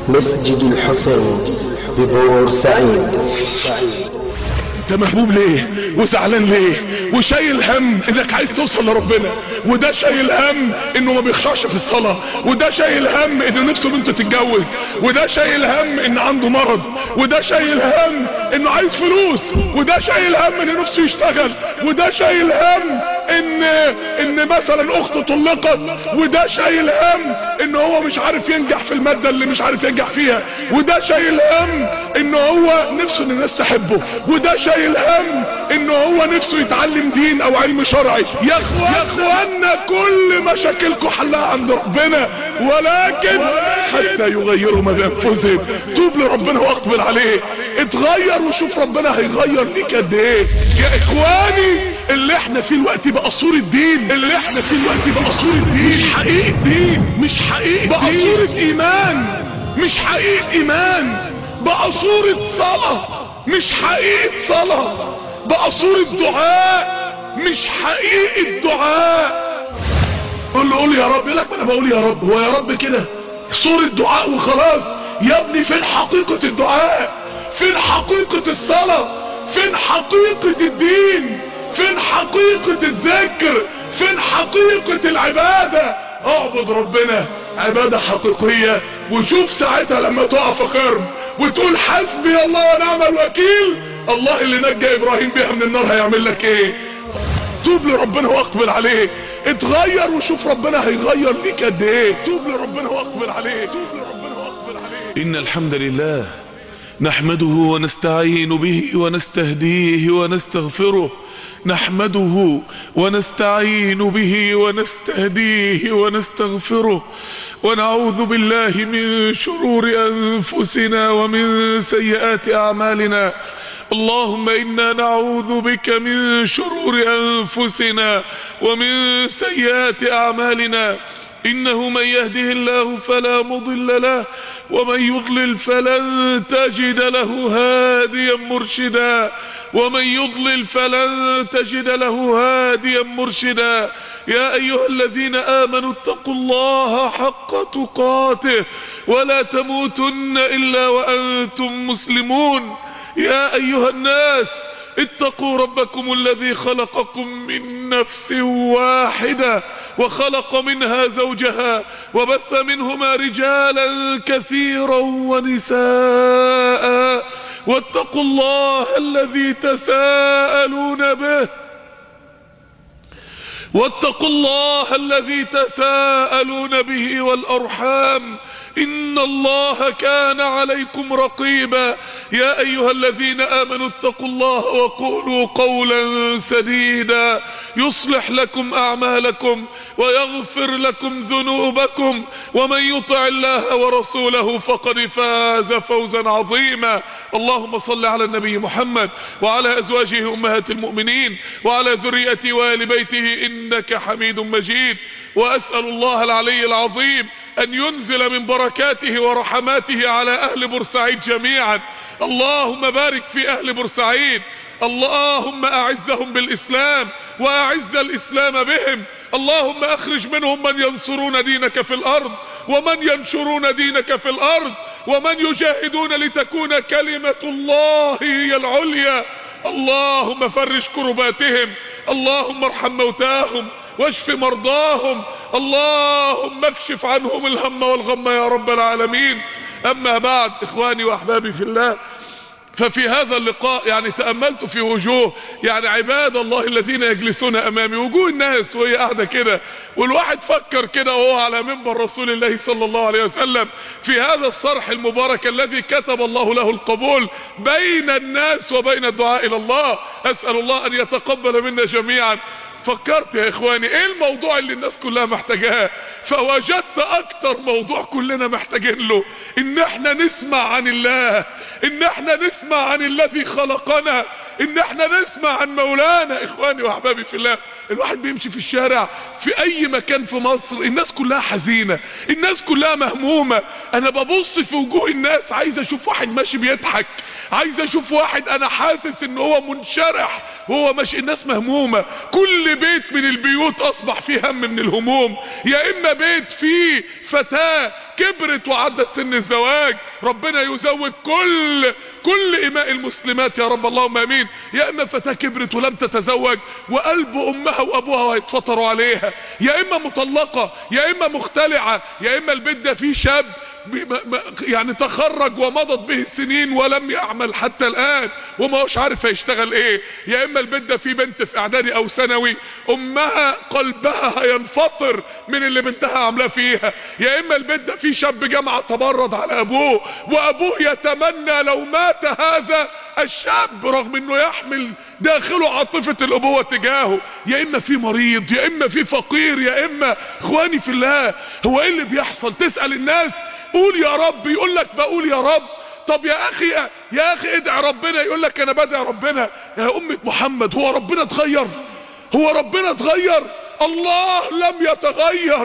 مسجد الحسين ببورسعيد. انت مهموم ليه وزعلان ليه وشايل هم انك عايز توصل لربنا، وده شايل هم انه ما بيخشعش في الصلاة، وده شايل هم انه نفسه بنته تتجوز، وده شايل هم ان عنده مرض، وده شايل هم انه عايز فلوس، وده شايل هم ان نفسه يشتغل، وده شايل هم ان مثلا اخته طلقت، وده شايل هم ان هو مش عارف ينجح في المادة اللي مش عارف ينجح فيها، وده شايل هم ان هو نفسه ان الناس تحبه، وده شايل هم ان هو نفسه يتعلم دين او علم شرعي. يا اخوانا كل مشاكلكم حلها عند ربنا، ولكن حتى يغيروا ما بانفسهم. توب لربنا واقبل عليه، اتغير وشوف ربنا هيغير ليك قد ايه. يا اخواني اللي احنا فيه الوقت بقى صورة دين، اللي احنا فيه الوقت بقى صورة دين، مش حقيقة دين، مش حقيقة بقى صورة ايمان، مش حقيقة ايمان، بقى صورة صلاة مش حقيقة صلاة، بقى صورة دعاء مش حقيقة دعاء. قول يا رب، لك انا بقول يا رب، هو يا رب كده صورة دعاء وخلاص؟ يا ابني فين حقيقة الدعاء؟ فين حقيقة الصلاة؟ فين حقيقة الدين؟ فين حقيقة الذكر؟ فين حقيقة العبادة؟ اعبد ربنا عبادة حقيقية، وشوف ساعتها لما تقع في خرم وتقول حسبي الله ونعم الوكيل، الله اللي نجى ابراهيم بيها من النار هيعمل لك ايه. توب لربنا واقبل عليه، اتغير وشوف ربنا هيغير ليك قد ايه. توب لربنا واقبل عليه، توب لربنا واقبل عليه. ان الحمد لله نحمده ونستعين به ونستهديه ونستغفره، نحمده ونستعين به ونستهديه ونستغفره، ونعوذ بالله من شرور أنفسنا ومن سيئات أعمالنا. اللهم إنا نعوذ بك من شرور أنفسنا ومن سيئات أعمالنا، إنه من يهده الله فلا مضل له ومن يضلل فلن تجد له هاديا مرشدا، ومن يضلل فلن تجد له هاديا مرشدا. يا أيها الذين آمنوا اتقوا الله حق تقاته ولا تموتن إلا وأنتم مسلمون. يا أيها الناس اتقوا ربكم الذي خلقكم من نفس واحدة وخلق منها زوجها وبث منهما رجالا كثيرا ونساء، واتقوا الله الذي تساءلون به، واتقوا الله الذي تساءلون به والأرحام، إن الله كان عليكم رقيبا. يا أيها الذين آمنوا اتقوا الله وقولوا قولا سديدا يصلح لكم أعمالكم ويغفر لكم ذنوبكم، ومن يطع الله ورسوله فقد فاز فوزا عظيما. اللهم صل على النبي محمد وعلى أزواجه أمهات المؤمنين وعلى ذريته وآل بيته إنك حميد مجيد. وأسأل الله العلي العظيم أن ينزل من بركاته ورحماته على أهل بورسعيد جميعا. اللهم بارك في أهل بورسعيد، اللهم أعزهم بالإسلام وأعز الإسلام بهم. اللهم أخرج منهم من ينصرون دينك في الأرض ومن ينشرون دينك في الأرض ومن يجاهدون لتكون كلمة الله هي العليا. اللهم فرج كرباتهم، اللهم ارحم موتاهم واشف مرضاهم، اللهم اكشف عنهم الهم والغم يا رب العالمين. أما بعد، إخواني وأحبابي في الله، ففي هذا اللقاء تأملت في وجوه عباد الله الذين يجلسون أمامي، وجوه الناس وهي قاعدة كده، والواحد فكر كده وهو على منبر رسول الله صلى الله عليه وسلم في هذا الصرح المبارك الذي كتب الله له القبول بين الناس وبين الدعاء إلى الله. أسأل الله أن يتقبل منا جميعا. فكرت يا اخواني ايه الموضوع اللي الناس كلها محتاجاه، فوجدت اكتر موضوع كلنا محتاجين له ان احنا نسمع عن الله، ان احنا نسمع عن الذي خلقنا، ان احنا نسمع عن مولانا. اخواني واحبابي في الله، الواحد بيمشي في الشارع في اي مكان في مصر الناس كلها حزينة، الناس كلها مهمومة. انا ببص في وجوه الناس عايز اشوف واحد ماشي بيضحك، عايز اشوف واحد انا حاسس ان هو منشرح وهو ماشي. الناس مهمومة، كل بيت من البيوت اصبح فيه هم من الهموم، يا اما بيت فيه فتاة كبرت وعدت سن الزواج، ربنا يزوج كل إماء المسلمات يا رب اللهم امين. يا اما فتاة كبرت ولم تتزوج وقلب امها وابوها هيتفطروا عليها، يا اما مطلقة، يا اما مختلعة، يا اما البيت ده فيه شاب يعني تخرج ومضت به السنين ولم يعمل حتى الان وما هوش عارف هيشتغل ايه، يا اما البيت ده فيه بنت في اعدادي او ثانوي امها قلبها هينفطر من اللي بنتها عاملاه فيها، يا اما البيت ده فيه شاب جامعة تمرد على ابوه وابوه يتمنى لو مات هذا الشاب رغم انه يحمل داخله عاطفة الابوة تجاهه، يا اما في مريض، يا اما في فقير، يا اما اخواني في الله. هو ايه اللي بيحصل؟ تسأل الناس قول يا رب، يقول لك بقول يا رب. طب يا اخي ادعي ربنا، يقول لك انا بدعي ربنا. يا امة محمد، هو ربنا اتغير؟ هو ربنا اتغير؟ الله لم يتغير.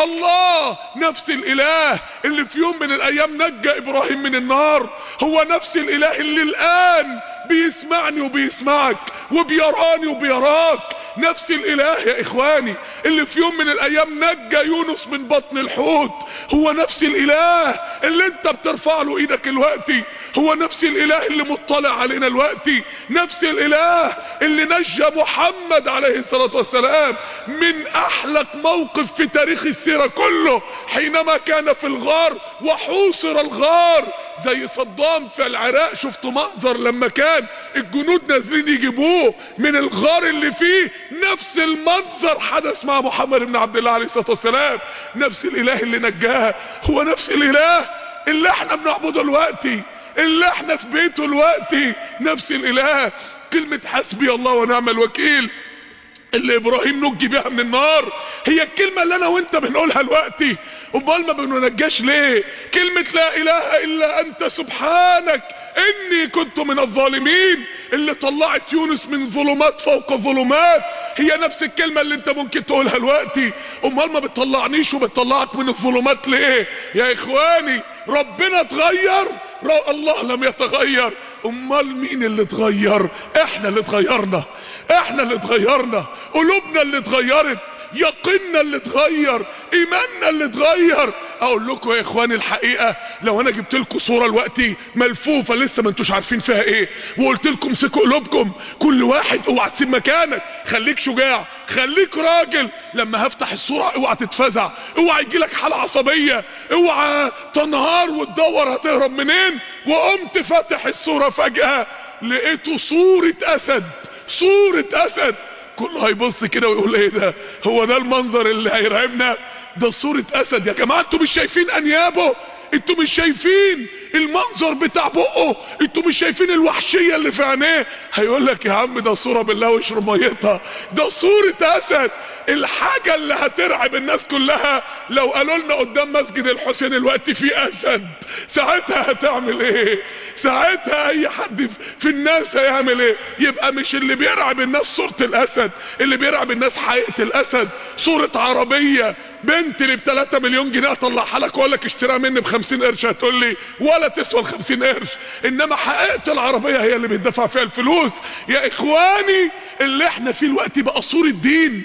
الله نفس الاله اللي في يوم من الايام نجى ابراهيم من النار، هو نفس الاله اللي الان بيسمعني وبيسمعك وبيراني وبيراك، نفس الاله يا اخواني اللي في يوم من الايام نجى يونس من بطن الحوت، هو نفس الاله اللي انت بترفع له ايدك الوقتي، هو نفس الاله اللي مطلع علينا الوقتي، نفس الاله اللي نجى محمد عليه الصلاة والسلام من احلق موقف في تاريخ السيرة كله حينما كان في الغار وحوصر الغار زي صدام في العراق. شفت منظر لما كان الجنود نازلين يجيبوه من الغار اللي فيه؟ نفس المنظر حدث مع محمد بن عبد الله عليه الصلاة والسلام. نفس الاله اللي نجاه هو نفس الاله اللي احنا بنعبده دلوقتي، اللي احنا في بيته دلوقتي، نفس الاله. كلمة حسبي الله ونعم الوكيل اللي ابراهيم نجي بيها من النار هي الكلمة اللي انا وانت بنقولها دلوقتي. امال ما بننجاش ليه؟ كلمة لا اله الا انت سبحانك اني كنت من الظالمين اللي طلعت يونس من ظلمات فوق ظلمات، هي نفس الكلمة اللي انت ممكن تقولها دلوقتي. امال ما بتطلعنيش وبتطلعك من الظلمات ليه يا اخواني؟ ربنا اتغير؟ الله لم يتغير. امال مين اللي اتغير؟ احنا اللي اتغيرنا، احنا اللي اتغيرنا، قلوبنا اللي اتغيرت، يقيننا اللي اتغير، ايماننا اللي اتغير. اقول لكم يا اخواني الحقيقة، لو انا جبت لكم صورة دلوقتي ملفوفة لسه ما انتوش عارفين فيها ايه وقلت لكم امسكوا قلوبكم، كل واحد اوعى تسيب مكانك، خليك شجاع، خليك راجل. لما هفتح الصورة اوعى تتفزع، اوعى يجيلك حالة عصبية، اوعى تنهار وتدور هتهرب منين. وقمت فاتح الصورة فجأة لقيته صورة اسد، صورة اسد. كله هيبص كده ويقول ايه ده؟ هو ده المنظر اللي هيرعبنا؟ ده صورة اسد يا جماعة. انتوا مش شايفين انيابه؟ انتوا مش شايفين المنظر بتاع بقه؟ انتوا مش شايفين الوحشية اللي في عينيه؟ هيقول لك يا عم ده صورة بالله واشرب ميتها، ده صورة اسد. الحاجة اللي هترعب الناس كلها لو قالوا لنا قدام مسجد الحسين الوقت في اسد، ساعتها هتعمل ايه؟ ساعتها اي حد في الناس هيعمل ايه؟ يبقى مش اللي بيرعب الناس صورة الاسد، اللي بيرعب الناس حقيقة الاسد. صورة عربية بنت اللي ب3 مليون جنيه اطلعها لك واقول لك اشتريها مني ب50 قرش، هتقول لي ولا تسوى ال50 قرش. انما حقيقة العربية هي اللي بيدفع فيها الفلوس. يا اخواني اللي احنا فيه الوقت بقى صورة دين،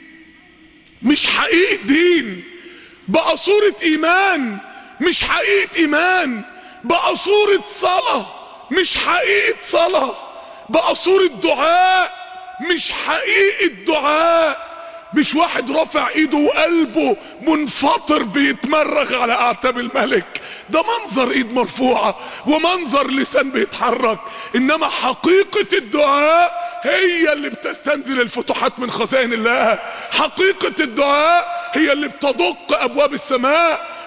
مش حقيقة دين، بقى صورة ايمان مش حقيقة ايمان، بقى صورة صلاة مش حقيقة صلاة، بقى صورة دعاء مش حقيقة دعاء. مش واحد رافع ايده وقلبه منفطر بيتمرغ على اعتاب الملك، ده منظر ايد مرفوعة ومنظر لسان بيتحرك. انما حقيقة الدعاء هي اللي بتستنزل الفتوحات من خزائن الله، حقيقة الدعاء هي اللي بتدق ابواب السماء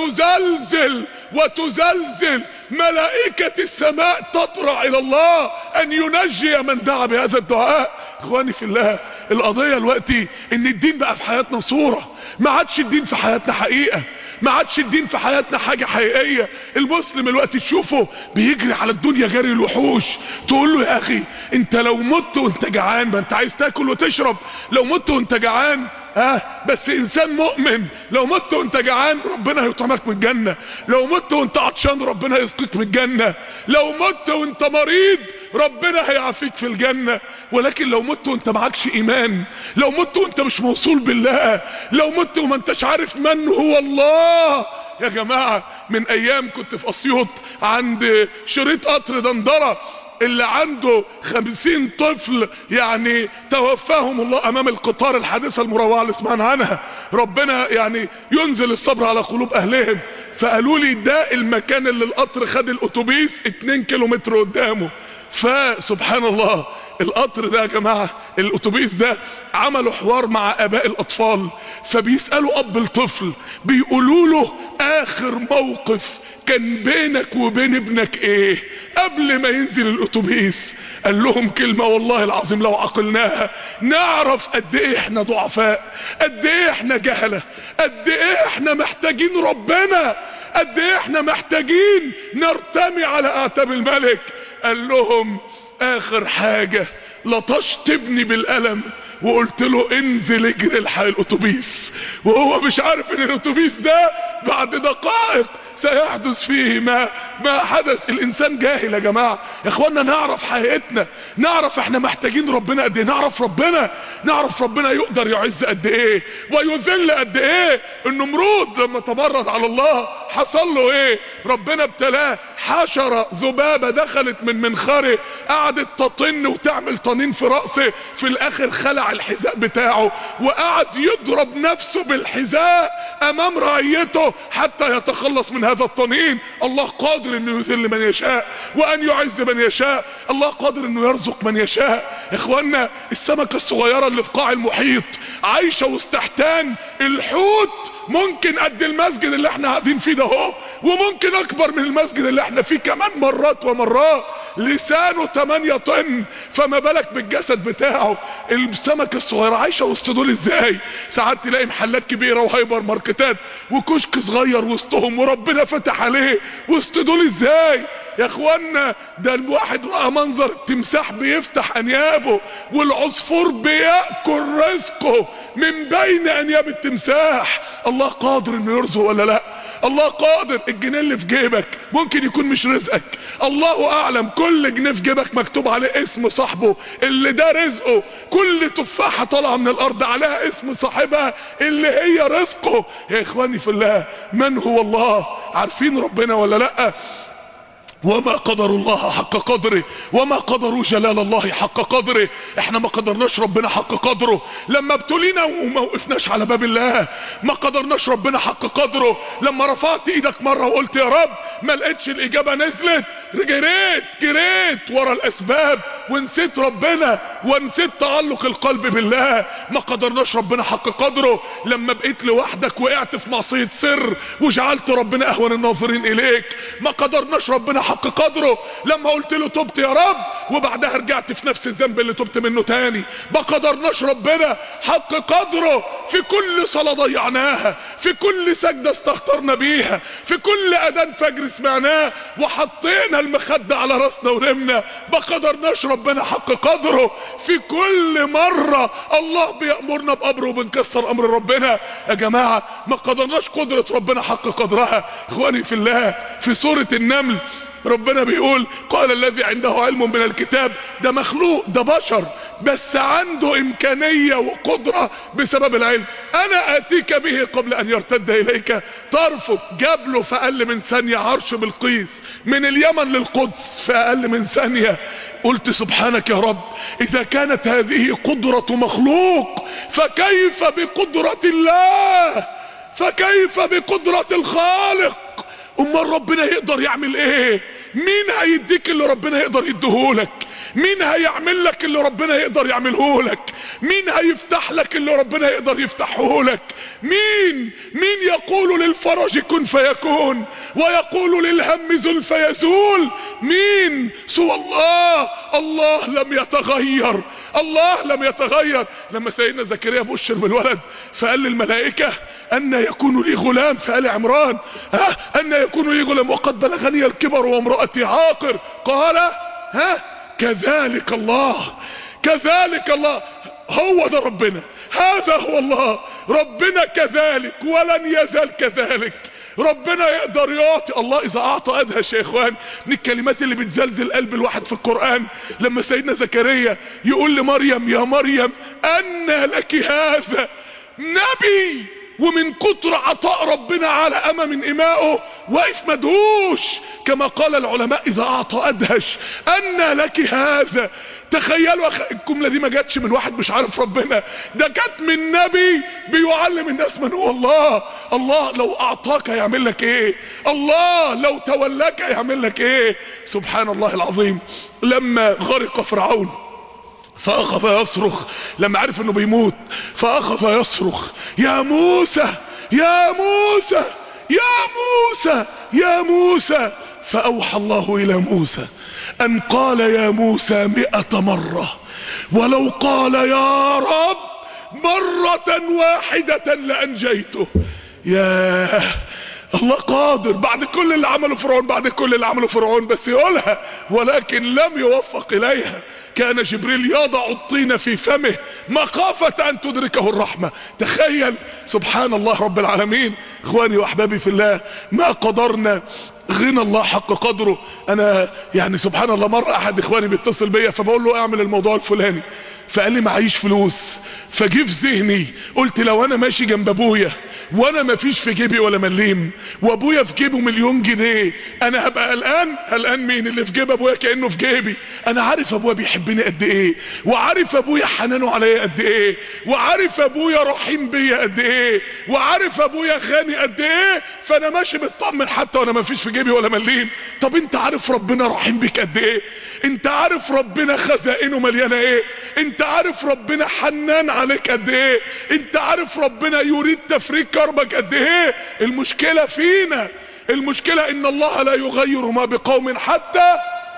وتزلزل ملائكة السماء تطرع الى الله ان ينجي من دعا بهذا الدعاء. اخواني في الله، القضية دلوقتي ان الدين بقى في حياتنا صورة، ما عادش الدين في حياتنا حقيقة، ما عادش الدين في حياتنا حاجة حقيقية. المسلم الوقت تشوفه بيجري على الدنيا جري الوحوش، تقول له يا اخي انت لو مت وانت جعان، ما انت عايز تاكل وتشرب، لو مت وانت جعان بس انسان مؤمن، لو مت وانت جعان ربنا هيطعمك من الجنة، لو مت وانت عطشان ربنا هيسقيك من الجنة، لو مت وانت مريض ربنا هيعافيك في الجنة. ولكن لو مت وانت معكش ايمان، لو مت وانت مش موصول بالله، لو مت وما انتش عارف من هو الله، يا جماعة من ايام كنت في اسيوط عند شريط قطر دندرة اللي عنده 50 طفل يعني توفاهم الله امام القطار، الحادثة المروعة اللي سمعنا عنها، ربنا يعني ينزل الصبر على قلوب اهلهم. فقالوا لي ده المكان اللي القطر خد الاتوبيس 2 كيلومتر قدامه. فسبحان الله القطر ده يا جماعة، الاتوبيس ده عملوا حوار مع اباء الاطفال، فبيسألوا اب الطفل بيقولوا له اخر موقف كان بينك وبين ابنك ايه قبل ما ينزل الاتوبيس؟ قال لهم كلمة والله العظيم لو عقلناها نعرف قد ايه احنا ضعفاء، قد ايه احنا جهلة، قد ايه احنا محتاجين ربنا، قد ايه احنا محتاجين نرتمي على اعتاب الملك. قال لهم اخر حاجة لطشت ابني بالقلم وقلت له انزل اجري الحق الاتوبيس، وهو مش عارف ان الاتوبيس ده بعد دقائق سيحدث فيه ما حدث. الانسان جاهل يا جماعة. يا اخوانا نعرف حقيقتنا، نعرف احنا محتاجين ربنا قد ايه، نعرف ربنا يقدر يعز قد ايه ويذل قد ايه. النمرود لما تمرد على الله حصل له ايه؟ ربنا ابتلاه حشرة ذبابة دخلت من منخره قعدت تطن وتعمل طنين في رأسه، في الاخر خلع الحذاء بتاعه وقعد يضرب نفسه بالحذاء امام رعيته حتى يتخلص من هذا الطنين. الله قادر انه يذل من يشاء وان يعز من يشاء، الله قادر انه يرزق من يشاء. يا اخوانا السمكة الصغيرة اللي في قاع المحيط عايشة وسطحتان الحوت ممكن قد المسجد اللي احنا قاعدين فيه ده اهو، وممكن اكبر من المسجد اللي احنا فيه كمان مرات ومرات، لسانه 8 طن، فما بالك بالجسد بتاعه. السمكة الصغيرة عايشة وسط دول ازاي؟ ساعات تلاقي محلات كبيرة وهايبر ماركتات وكشك صغير وسطهم وربنا فتح عليه، وسط دول ازاي يا اخوانا؟ ده الواحد رأى منظر التمساح بيفتح انيابه والعصفور بيأكل رزقه من بين انياب التمساح. الله قادر انه يرزق ولا لا؟ الله قادر. الجنيه اللي في جيبك ممكن يكون مش رزقك، الله اعلم. كل جنيه في جيبك مكتوب عليه اسم صاحبه اللي ده رزقه، كل تفاحة طالعة من الارض عليها اسم صاحبها اللي هي رزقه. يا اخواني في الله، من هو الله؟ عارفين ربنا ولا لا؟ وما قدر الله حق قدره وما قدروا جلال الله حق قدره. احنا ما قدرناش ربنا حق قدره لما ابتلينا وما وقفناش على باب الله، ما قدرناش ربنا حق قدره لما رفعت ايدك مرة وقلت يا رب ما لقيتش الاجابة نزلت، جريت ورا الاسباب ونسيت ربنا ونسيت تعلق القلب بالله. ما قدرناش ربنا حق قدره لما بقيت لوحدك وقعت في معصية سر وجعلت ربنا اهون الناظرين اليك. ما قدرناش ربنا حق قدره لما قلت له تبت يا رب وبعدها رجعت في نفس الذنب اللي تبت منه تاني. ما قدرناش ربنا حق قدره في كل صلاة ضيعناها، في كل سجدة استهترنا بيها، في كل اذان فجر سمعناه وحطينا المخدة على راسنا ونمنا. ما قدرناش ربنا حق قدره في كل مرة الله بيأمرنا بأمر وبنكسر امر ربنا. يا جماعة ما قدرناش قدرة ربنا حق قدرها. اخواني في الله في سورة النمل ربنا بيقول قال الذي عنده علم من الكتاب، ده مخلوق، ده بشر بس عنده امكانية وقدرة بسبب العلم. انا اتيك به قبل ان يرتد اليك طرفك. جاب له في اقل من ثانية عرش بلقيس من اليمن للقدس في اقل من ثانية. قلت سبحانك يا رب، اذا كانت هذه قدرة مخلوق فكيف بقدرة الله، فكيف بقدرة الخالق؟ امال ربنا يقدر يعمل ايه؟ مين هيديك اللي ربنا يقدر يديهولك؟ مين هيعمل لك اللي ربنا يقدر يعملهولك؟ مين هيفتح لك اللي ربنا يقدر يفتحهولك؟ مين يقول للفرج كن فيكون ويقول للهم زل فيزول؟ مين سوى الله؟ الله لم يتغير، الله لم يتغير. لما سيدنا زكريا بشر بالولد فقال للملائكة ان يكون لي غلام في آل عمران، ان يكون لي غلام وقد بلغني الكبر وامرأتي عاقر. قال كذلك الله، كذلك الله. هو ده ربنا، هذا هو الله. ربنا كذلك ولن يزال كذلك. ربنا يقدر يعطي. الله اذا اعطى ادهش يا اخوان. من الكلمات اللي بتزلزل قلب الواحد في القرآن لما سيدنا زكريا يقول لمريم يا مريم ان لك هذا، نبي ومن كتر عطاء ربنا على أمة من إمائه واقف مدهوش. كما قال العلماء إذا أعطى أدهش أن لك هذا. تخيلوا الجملة دي ما جاتش من واحد مش عارف ربنا، ده جات من نبي بيعلم الناس من هو الله. الله لو أعطاك يعمل لك إيه، الله لو تولاك يعمل لك إيه. سبحان الله العظيم. لما غرق فرعون فأخذ يصرخ، لما عرف انه بيموت فأخذ يصرخ يا موسى يا موسى يا موسى يا موسى. فأوحى الله إلى موسى أن قال يا موسى 100 مرة، ولو قال يا رب مرة واحدة لأنجيته. يا الله قادر بعد كل اللي عمله فرعون، بعد كل اللي عمله فرعون، بس يقولها ولكن لم يوفق إليها. كان جبريل يضع الطين في فمه مخافة أن تدركه الرحمة. تخيل سبحان الله رب العالمين. اخواني واحبابي في الله، ما قدرنا غنى الله حق قدره. انا يعني سبحان الله، مرة احد اخواني بيتصل بيا فبقول له اعمل الموضوع الفلاني، فقال لي معيش فلوس. فجي في ذهني قلت لو انا ماشي جنب ابويا وانا ما فيش في جيبي ولا مليم، وابويا في جيبه 1,000,000 جنيه، انا هبقى قلقان؟ قلقان مين؟ اللي في جيب ابويا كأنه في جيبي. انا عارف ابويا بيحبني قد ايه، وعارف ابويا حنانه عليا قد ايه، وعارف ابويا رحيم بيا قد ايه، وعارف ابويا غني قد ايه، فانا ماشي مطمن حتى وانا ما فيش في جيبي ولا مليم. طب انت عارف ربنا رحيم بيك قد ايه؟ انت عارف ربنا خزائنه مليانه ايه؟ انت عارف ربنا حنان عليك قد ايه؟ انت عارف ربنا يريد تفريج كربك قد ايه؟ المشكلة فينا، المشكلة ان الله لا يغير ما بقوم حتى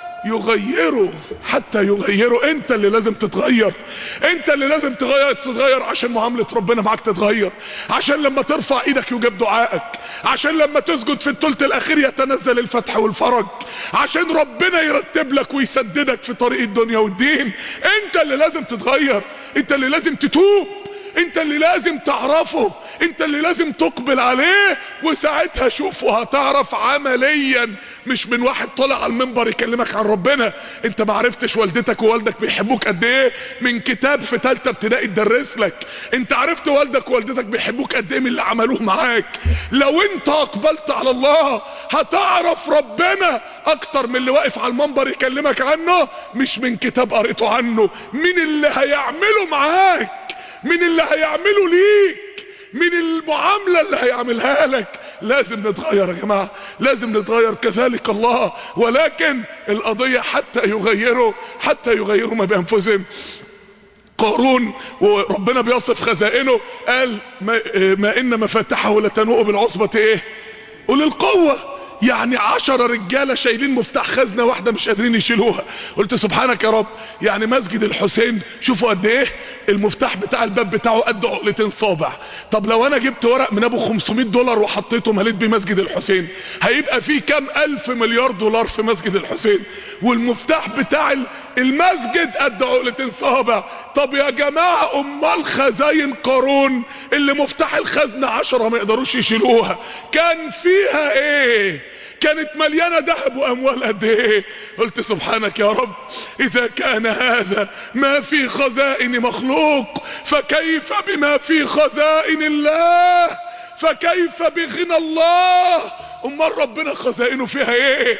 يغيروا. انت اللي لازم تتغير، انت اللي لازم تتغير عشان معاملة ربنا معاك تتغير، عشان لما ترفع ايدك يجاب دعائك، عشان لما تسجد في الثلث الاخير يتنزل الفتح والفرج، عشان ربنا يرتب لك ويسددك في طريق الدنيا والدين. انت اللي لازم تتغير، انت اللي لازم تتوب، انت اللي لازم تعرفه، انت اللي لازم تقبل عليه. وساعتها شوفوا هتعرف عمليا، مش من واحد طلع على المنبر يكلمك عن ربنا. انت ما عرفتش والدتك ووالدك بيحبوك قد ايه من كتاب في 3 ابتدائي تدرس لك. انت عرفت والدك ووالدتك بيحبوك قد ايه من اللي عملوه معاك. لو انت اقبلت على الله هتعرف ربنا اكتر من اللي واقف على المنبر يكلمك عنه، مش من كتاب قريته عنه، من اللي هيعمله معاك، من اللي هيعمله ليك، من المعاملة اللي هيعملها لك. لازم نتغير يا جماعة، لازم نتغير. كذلك الله، ولكن القضية حتى يغيروا ما بأنفسهم. قارون وربنا بيصف خزائنه قال ما إن مفاتحه لتنوء بالعصبة ايه؟ أولي القوة. يعني 10 رجالة شايلين مفتاح خزنة واحدة مش قادرين يشيلوها. قلت سبحانك يا رب. يعني مسجد الحسين شوفوا قد ايه المفتاح بتاع الباب بتاعه قد عقلتين صابع. طب لو انا جبت ورق من ابو $500 وحطيته مليت بيه مسجد الحسين، هيبقى فيه كام $1000 مليار في مسجد الحسين، والمفتاح بتاع المسجد قد عقلتين صابع. طب يا جماعة امال خزاين قارون اللي مفتاح الخزنة 10 ما يقدروش يشيلوها كان فيها ايه؟ كانت مليانة ذهب واموال قد ايه؟ قلت سبحانك يا رب، اذا كان هذا ما في خزائن مخلوق فكيف بما في خزائن الله، فكيف بغنى الله؟ امال ربنا خزائنه فيها ايه؟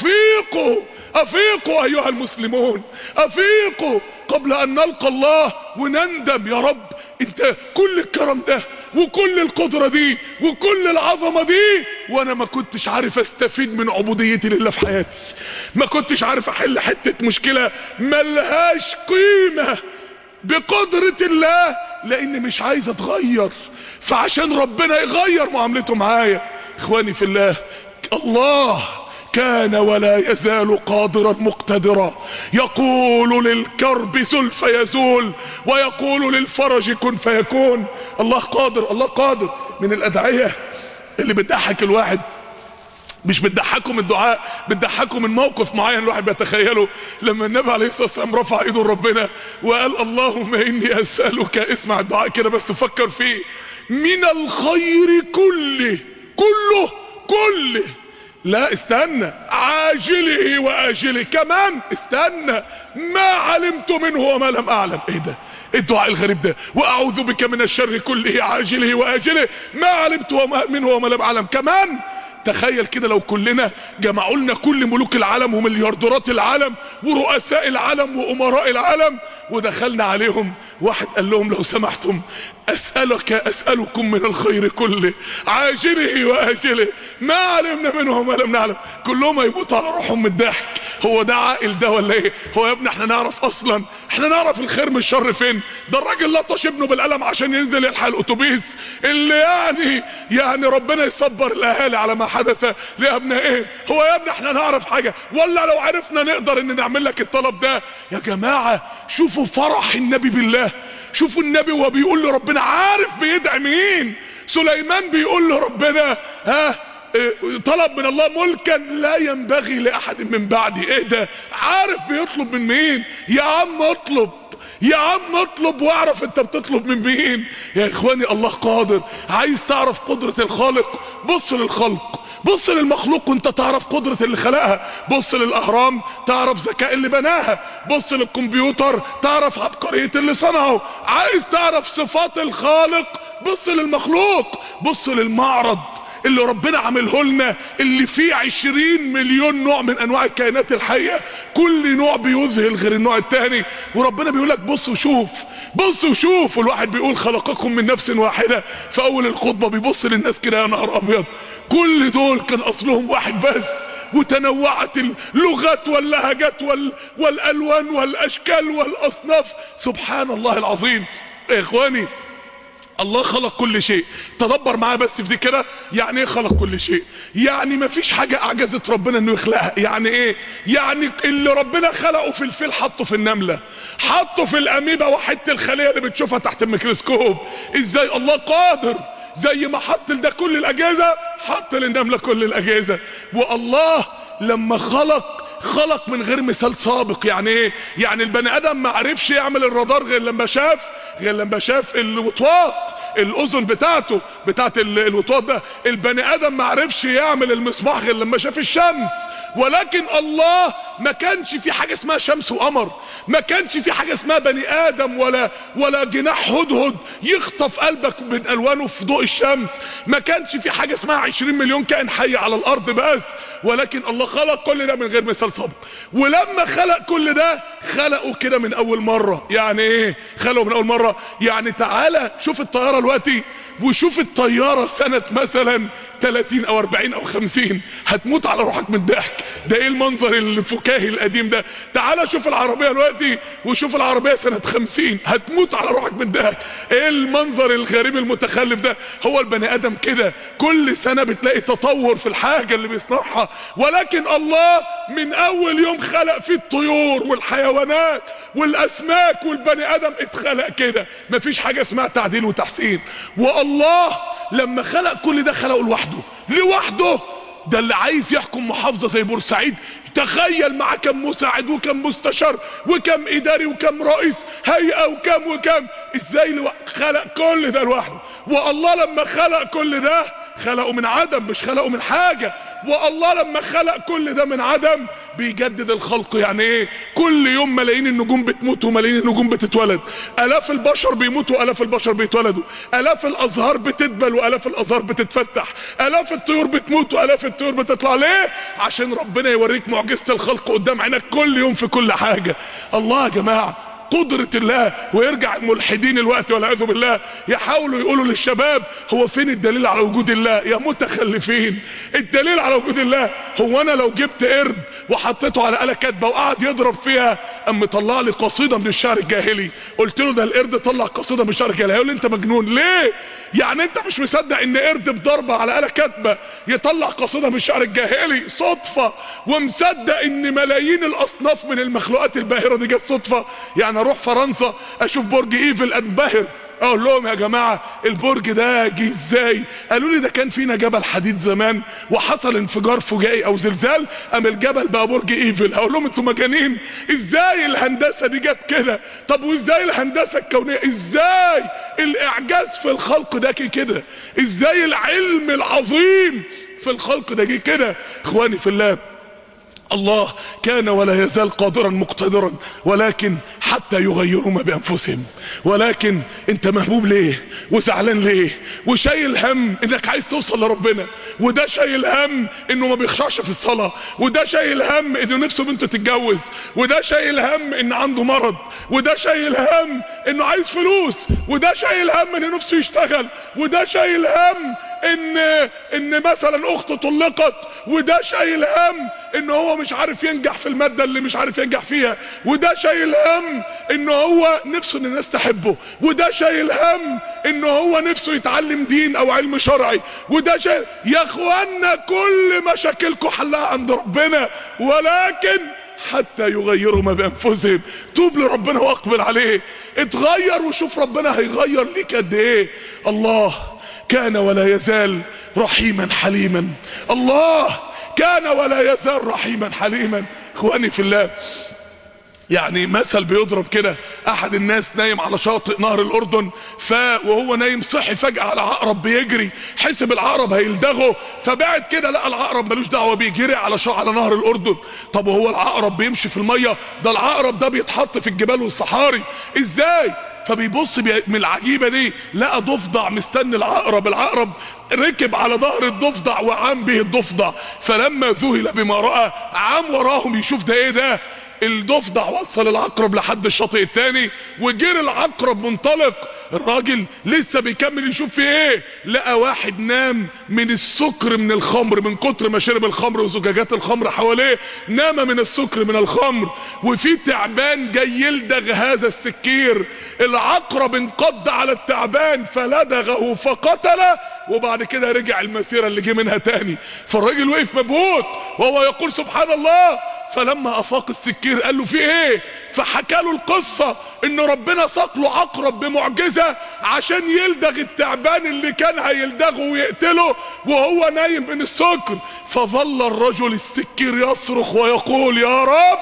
افيقوا ايها المسلمون، افيقوا قبل ان نلقى الله ونندم. يا رب انت كل الكرم ده وكل القدرة دي وكل العظمة دي وانا ما كنتش عارف استفيد من عبوديتي لله في حياتي، ما كنتش عارف احل حتة مشكلة ملهاش قيمة بقدرة الله، لاني مش عايز اتغير، فعشان ربنا يغير معاملته معايا. اخواني في الله، الله كان ولا يزال قادرا مقتدرا، يقول للكرب زل فيزول ويقول للفرج كن فيكون. الله قادر، الله قادر. من الادعية اللي بتضحك الواحد، مش بتضحكوا الدعاء، بتضحكوا من موقف معين الواحد بيتخيله. لما النبي عليه الصلاة والسلام رفع ايده لربنا وقال اللهم اني اسألك، اسمع الدعاء كده بس تفكر فيه، من الخير كله لا استنى، عاجله واجله كمان استنى، ما علمت منه وما لم اعلم. ايه ده؟ ايه الدعاء الغريب ده؟ واعوذ بك من الشر كله عاجله واجله ما علمت منه وما لم اعلم كمان. تخيل كده لو كلنا جمعوا لنا كل ملوك العالم ومليارديرات العالم ورؤساء العالم وامراء العالم ودخلنا عليهم، واحد قال لهم لو سمحتم اسألكم من الخير كله عاجله واجله ما علمنا منه وما لم نعلم. كلهم هيموتوا على روحهم من الضحك. هو ده عاقل ده ولا ايه؟ هو يا ابني احنا نعرف اصلا، احنا نعرف الخير من الشر فين؟ ده الراجل لطش ابنه بالقلم عشان ينزل يلحق الاتوبيس اللي يعني ربنا يصبر الاهالي على ما حدث لابنائهم. هو يا ابني احنا نعرف حاجة؟ ولا لو عرفنا نقدر ان نعمل لك الطلب ده؟ يا جماعة شوفوا فرح النبي بالله، شوفوا النبي وهو بيقول لربنا، عارف بيدعي مين. سليمان بيقول لربنا طلب من الله ملكا لا ينبغي لاحد من بعدي. ايه ده؟ عارف بيطلب من مين. يا عم اطلب، يا عم اطلب واعرف انت بتطلب من مين. يا اخواني الله قادر. عايز تعرف قدرة الخالق؟ بص للخلق، بص للمخلوق وانت تعرف قدرة اللي خلقها. بص للاهرام تعرف ذكاء اللي بناها. بص للكمبيوتر تعرف عبقرية اللي صنعه. عايز تعرف صفات الخالق؟ بص للمخلوق. بص للمعرض اللي ربنا عمله لنا، اللي فيه 20 مليون نوع من انواع الكائنات الحية، كل نوع بيذهل غير النوع التاني. وربنا بيقولك بص وشوف، بص وشوف. والواحد بيقول خلقكم من نفس واحدة، في اول الخطبة بيبص للناس كده، يا نهار ابيض كل دول كان اصلهم واحد بس، وتنوعت اللغات واللهجات والالوان والاشكال والاصناف. سبحان الله العظيم. يا اخواني الله خلق كل شيء. تدبر معاه بس في دي كده. يعني ايه خلق كل شيء؟ يعني مفيش حاجة اعجزت ربنا انه يخلقها. يعني ايه؟ يعني اللي ربنا خلقه في الفيل حطه في النملة، حطه في الاميبا وحدة الخلية اللي بتشوفها تحت الميكروسكوب. ازاي الله قادر؟ زي ما حط لده كل الاجهزة حط للنملة كل الاجهزة. والله لما خلق من غير مثال سابق. يعني ايه؟ يعني البني ادم ما عرفش يعمل الرادار غير لما شاف الوطواط، الاذن بتاعت الوطواط ده. البني ادم ما عرفش يعمل المصباح غير لما شاف الشمس. ولكن الله ما كانش في حاجة اسمها شمس وقمر، ما كانش في حاجة اسمها بني ادم ولا جناح هدهد يخطف قلبك من الوانه في ضوء الشمس، ما كانش في حاجة اسمها 20 مليون كائن حي على الارض بس. ولكن الله خلق كل ده من غير مثال سابق. ولما خلق كل ده خلقه كده من اول مرة. يعني ايه خلقه من اول مرة؟ يعني تعالى شوف الطيارة دلوقتي وشوف الطيارة سنة مثلا 30 او 40 او 50 هتموت على روحك من الضحك. ده ايه المنظر الفكاهي القديم ده؟ تعالى شوف العربية دلوقتي وشوف العربية سنة 50 هتموت على روحك من الضحك. ايه المنظر الغريب المتخلف ده؟ هو البني ادم كده كل سنة بتلاقي تطور في الحاجة اللي بيصنعها. ولكن الله من اول يوم خلق فيه الطيور والحيوانات والاسماك والبني ادم اتخلق كده، مفيش حاجة اسمها تعديل وتحسين. والله لما خلق كل ده خلقه لوحده. ده اللي عايز يحكم محافظة زي بورسعيد تخيل مع كم مساعد وكم مستشار وكم اداري وكم رئيس هيئة وكم ازاي خلق كل ده لوحده. والله لما خلق كل ده خلقه من عدم، مش خلقه من حاجة. والله لما خلق كل ده من عدم بيجدد الخلق. يعني ايه؟ كل يوم ملايين النجوم بتموت وملايين النجوم بتتولد، الاف البشر بيموتوا والاف البشر بيتولدوا، الاف الازهار بتدبل والاف الازهار بتتفتح، الاف الطيور بتموت والاف الطيور بتطلع. ليه؟ عشان ربنا يوريك معجزة الخلق قدام عينك كل يوم في كل حاجة. الله يا جماعة قدرة الله. ويرجع الملحدين الوقت والعياذ بالله يحاولوا يقولوا للشباب هو فين الدليل على وجود الله؟ يا متخلفين، الدليل على وجود الله هو انا لو جبت قرد وحطيته على آلة كاتبة وقعد يضرب فيها اما طلع لي قصيدة من الشعر الجاهلي، قلت له ده القرد طلع قصيدة من الشعر الجاهلي، هيقول لي انت مجنون. ليه؟ يعني انت مش مصدق ان قرد بضربة على آلة كاتبة يطلع قصيدة من الشعر الجاهلي صدفة، ومصدق ان ملايين الاصناف من المخلوقات الباهرة دي جت صدفة؟ يعني اروح فرنسا اشوف برج ايفل انبهر، اقول لهم يا جماعة البرج ده جه ازاي؟ قالوا لي ده كان فينا جبل حديد زمان وحصل انفجار فجائي او زلزال قام الجبل بقى برج ايفل. هقول لهم انتوا مجانين؟ ازاي الهندسة دي جت كده؟ طب وازاي الهندسة الكونية؟ ازاي الاعجاز في الخلق ده كده؟ ازاي العلم العظيم في الخلق ده جه كده. اخواني في الله، الله كان ولا يزال قادرا مقتدرا، ولكن حتى يغيروا ما بأنفسهم. ولكن انت مهموم ليه وزعلان ليه وشايل هم انك عايز توصل لربنا، وده شايل هم انه ما بيخشعش في الصلاة، وده شايل هم انه نفسه بنته تتجوز، وده شايل هم ان عنده مرض، وده شايل هم انه عايز فلوس، وده شايل هم انه نفسه يشتغل، وده شايل هم ان مثلا اخته طلقت، وده شايل هم ان هو مش عارف ينجح في المادة اللي مش عارف ينجح فيها، وده شايل هم ان هو نفسه ان الناس تحبه، وده شايل هم ان هو نفسه يتعلم دين او علم شرعي، وده شايل. يا اخوانا كل مشاكلكم حلها عند ربنا، ولكن حتى يغيروا ما بأنفسهم. توب لربنا واقبل عليه، اتغير وشوف ربنا هيغير ليك قد ايه. الله كان ولا يزال رحيما حليما، الله كان ولا يزال رحيما حليما. اخواني في الله، يعني مثل بيضرب كده، احد الناس نايم على شاطئ نهر الاردن، وهو نايم صحي فجأة على عقرب بيجري، حسب العقرب هيلدغه، فبعد كده لقى العقرب ملوش دعوه بيه، جري على نهر الاردن. طب وهو العقرب بيمشي في الميه؟ ده العقرب ده بيتحط في الجبال والصحاري، ازاي؟ فبيبص من العجيبة دي لقى ضفدع مستني العقرب ركب على ظهر الضفدع وعام به الضفدع، فلما ذهل بما رأى عام وراهم يشوف ده ايه ده. الضفدع وصل العقرب لحد الشاطئ التاني، وجري العقرب منطلق، الراجل لسه بيكمل يشوف في ايه، لقى واحد نام من السكر من الخمر، من كتر ما شرب الخمر وزجاجات الخمر حواليه، نام من السكر من الخمر، وفي تعبان جاي يلدغ هذا السكير، العقرب انقض على التعبان فلدغه فقتله، وبعد كده رجع المسيرة اللي جه منها تاني. فالراجل وقف مبهوت وهو يقول سبحان الله. فلما افاق السكير قال له في ايه؟ فحكى له القصة ان ربنا ساق له عقرب بمعجزة عشان يلدغ التعبان اللي كان هيلدغه ويقتله وهو نايم من السكر. فظل الرجل السكير يصرخ ويقول يا رب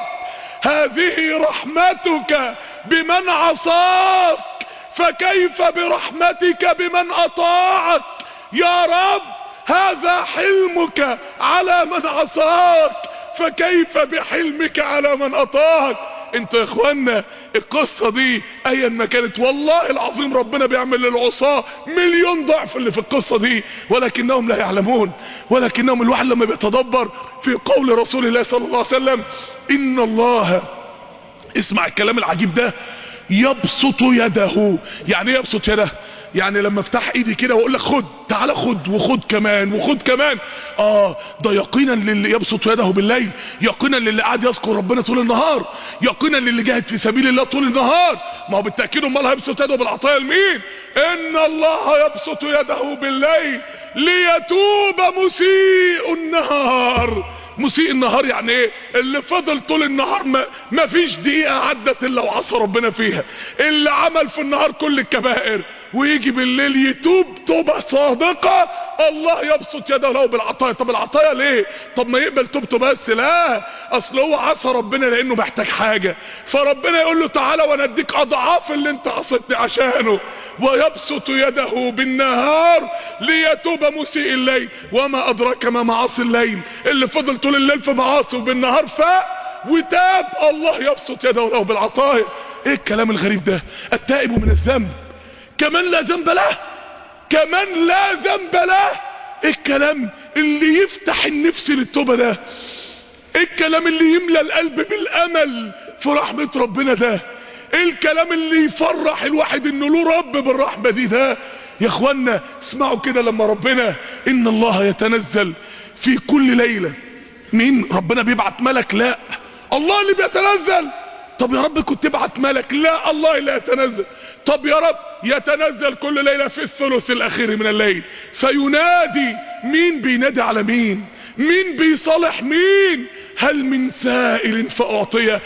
هذه رحمتك بمن عصاك، فكيف برحمتك بمن اطاعك؟ يا رب هذا حلمك على من عصاك، فكيف بحلمك على من اطاعك؟ انتوا يا اخوانا القصة دي ايا ما كانت والله العظيم ربنا بيعمل للعصاة مليون ضعف اللي في القصة دي، ولكنهم لا يعلمون. ولكنهم الواحد لما بيتدبر في قول رسول الله صلى الله عليه وسلم ان الله، اسمع الكلام العجيب ده، يبسط يده. يعني ايه يبسط يده؟ يعني لما افتح ايدي كده واقول لك خد، تعالى خد، وخد كمان وخد كمان. ده يقينا للي يبسط يده بالليل، يقينا للي قاعد يذكر ربنا طول النهار، يقينا للي جاهد في سبيل الله طول النهار. ما هو بالتاكيد امال هيبسط يده بالعطايا لمين؟ ان الله يبسط يده بالليل ليتوب مسيء النهار. مسيء النهار يعني ايه؟ اللي فضل طول النهار ما فيش دقيقة عدت الا وعصى ربنا فيها، اللي عمل في النهار كل الكبائر ويجي بالليل يتوب توبة صادقة، الله يبسط يده له بالعطايا. طب العطايا ليه؟ طب ما يقبل توبته بس؟ لا، اصل هو عصى ربنا لانه محتاج حاجة، فربنا يقول له تعالى وانا اديك اضعاف اللي انت عصيتني عشانه. ويبسط يده بالنهار ليتوب مسيء الليل، وما ادراك ما معاصي الليل، اللي فضل طول الليل في معاصي وبالنهار فاق وتاب، الله يبسط يده له بالعطايا. ايه الكلام الغريب ده؟ التائب من الذنب كمان لا ذنب له، كمان لا ذنب له. ايه الكلام اللي يفتح النفس للتوبة ده؟ ايه الكلام اللي يملى القلب بالامل في رحمة ربنا ده؟ ايه الكلام اللي يفرح الواحد انه له رب بالرحمة دي ده؟ يا اخوانا اسمعوا كده، لما ربنا ان الله يتنزل في كل ليلة، مين ربنا بيبعت ملك؟ لا، الله اللي بيتنزل. طب يا رب كنت تبعت ملك؟ لا، الله اللي يتنزل. طب يا رب يتنزل كل ليلة في الثلث الاخير من الليل فينادي. مين بينادي على مين؟ مين بيصالح مين؟ هل من سائل فأعطيه،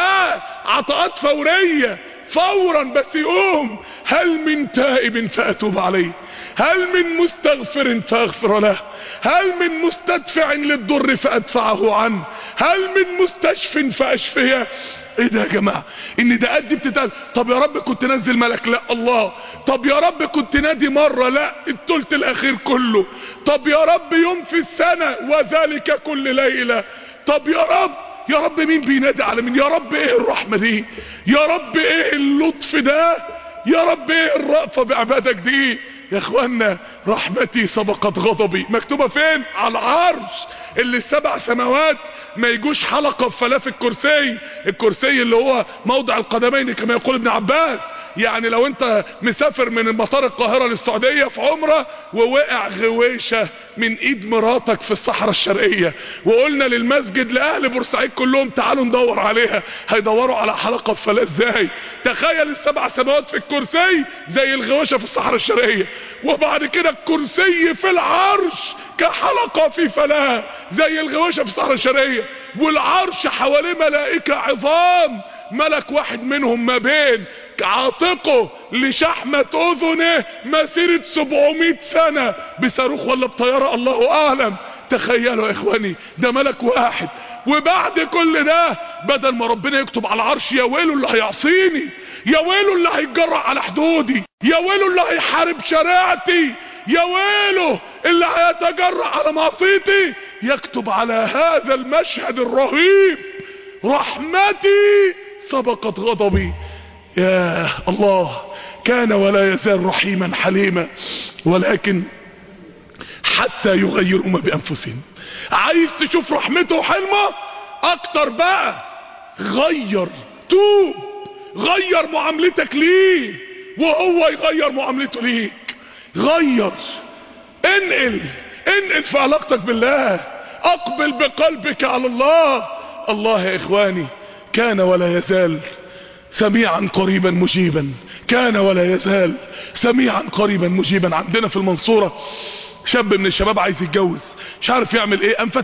عطاءات فورية فورا بس يقوم. هل من تائب فأتوب عليه، هل من مستغفر فأغفر له، هل من مستدفع للضر فأدفعه عنه، هل من مستشف فأشفيه، ايه ده يا جماعة؟ ان ده قد بتتقال. طب يا رب كنت نزل ملك؟ لا الله. طب يا رب كنت نادي مرة؟ لا الثلث الاخير كله. طب يا رب يوم في السنة وذلك كل ليلة. طب يا رب مين بينادي على مين؟ يا رب ايه الرحمة دي؟ يا رب ايه اللطف ده؟ يا رب ايه الرأفة بعبادك دي؟ يا اخوانا رحمتي سبقت غضبي مكتوبة فين؟ على العرش اللي السبع سماوات ما يجوش حلقة في فلاف الكرسي. الكرسي اللي هو موضع القدمين كما يقول ابن عباس. يعني لو انت مسافر من مطار القاهرة للسعودية في عمرة ووقع غويشة من ايد مراتك في الصحراء الشرقية، وقلنا للمسجد لاهل بورسعيد كلهم تعالوا ندور عليها، هيدوروا على حلقة في فلاة ازاي؟ تخيل السبع سماوات في الكرسي زي الغويشة في الصحراء الشرقية، وبعد كده الكرسي في العرش كحلقة في فلاة زي الغويشة في الصحراء الشرقية، والعرش حواليه ملائكة عظام، ملك واحد منهم ما بين عاتقه لشحمة اذنه مسيرة 700 سنة بصاروخ ولا بطيارة الله اعلم. تخيلوا يا اخواني ده ملك واحد. وبعد كل ده بدل ما ربنا يكتب على العرش يا ويله اللي هيعصيني، يا ويله اللي هيتجرأ على حدودي، يا ويله اللي هيحارب شريعتي، يا ويله اللي هيتجرأ على معصيتي، يكتب على هذا المشهد الرهيب رحمتي سبقت غضبي. يا الله كان ولا يزال رحيما حليما، ولكن حتى يغيروا ما بأنفسهم. عايز تشوف رحمته وحلمه اكتر بقى؟ غير، توب، غير معاملتك ليه وهو يغير معاملته ليك. غير، انقل في علاقتك بالله، اقبل بقلبك على الله. الله يا اخواني كان ولا يزال سميعا قريبا مجيبا، كان ولا يزال سميعا قريبا مجيبا. عندنا في المنصورة شاب من الشباب عايز يتجوز، مش عارف يعمل ايه، قام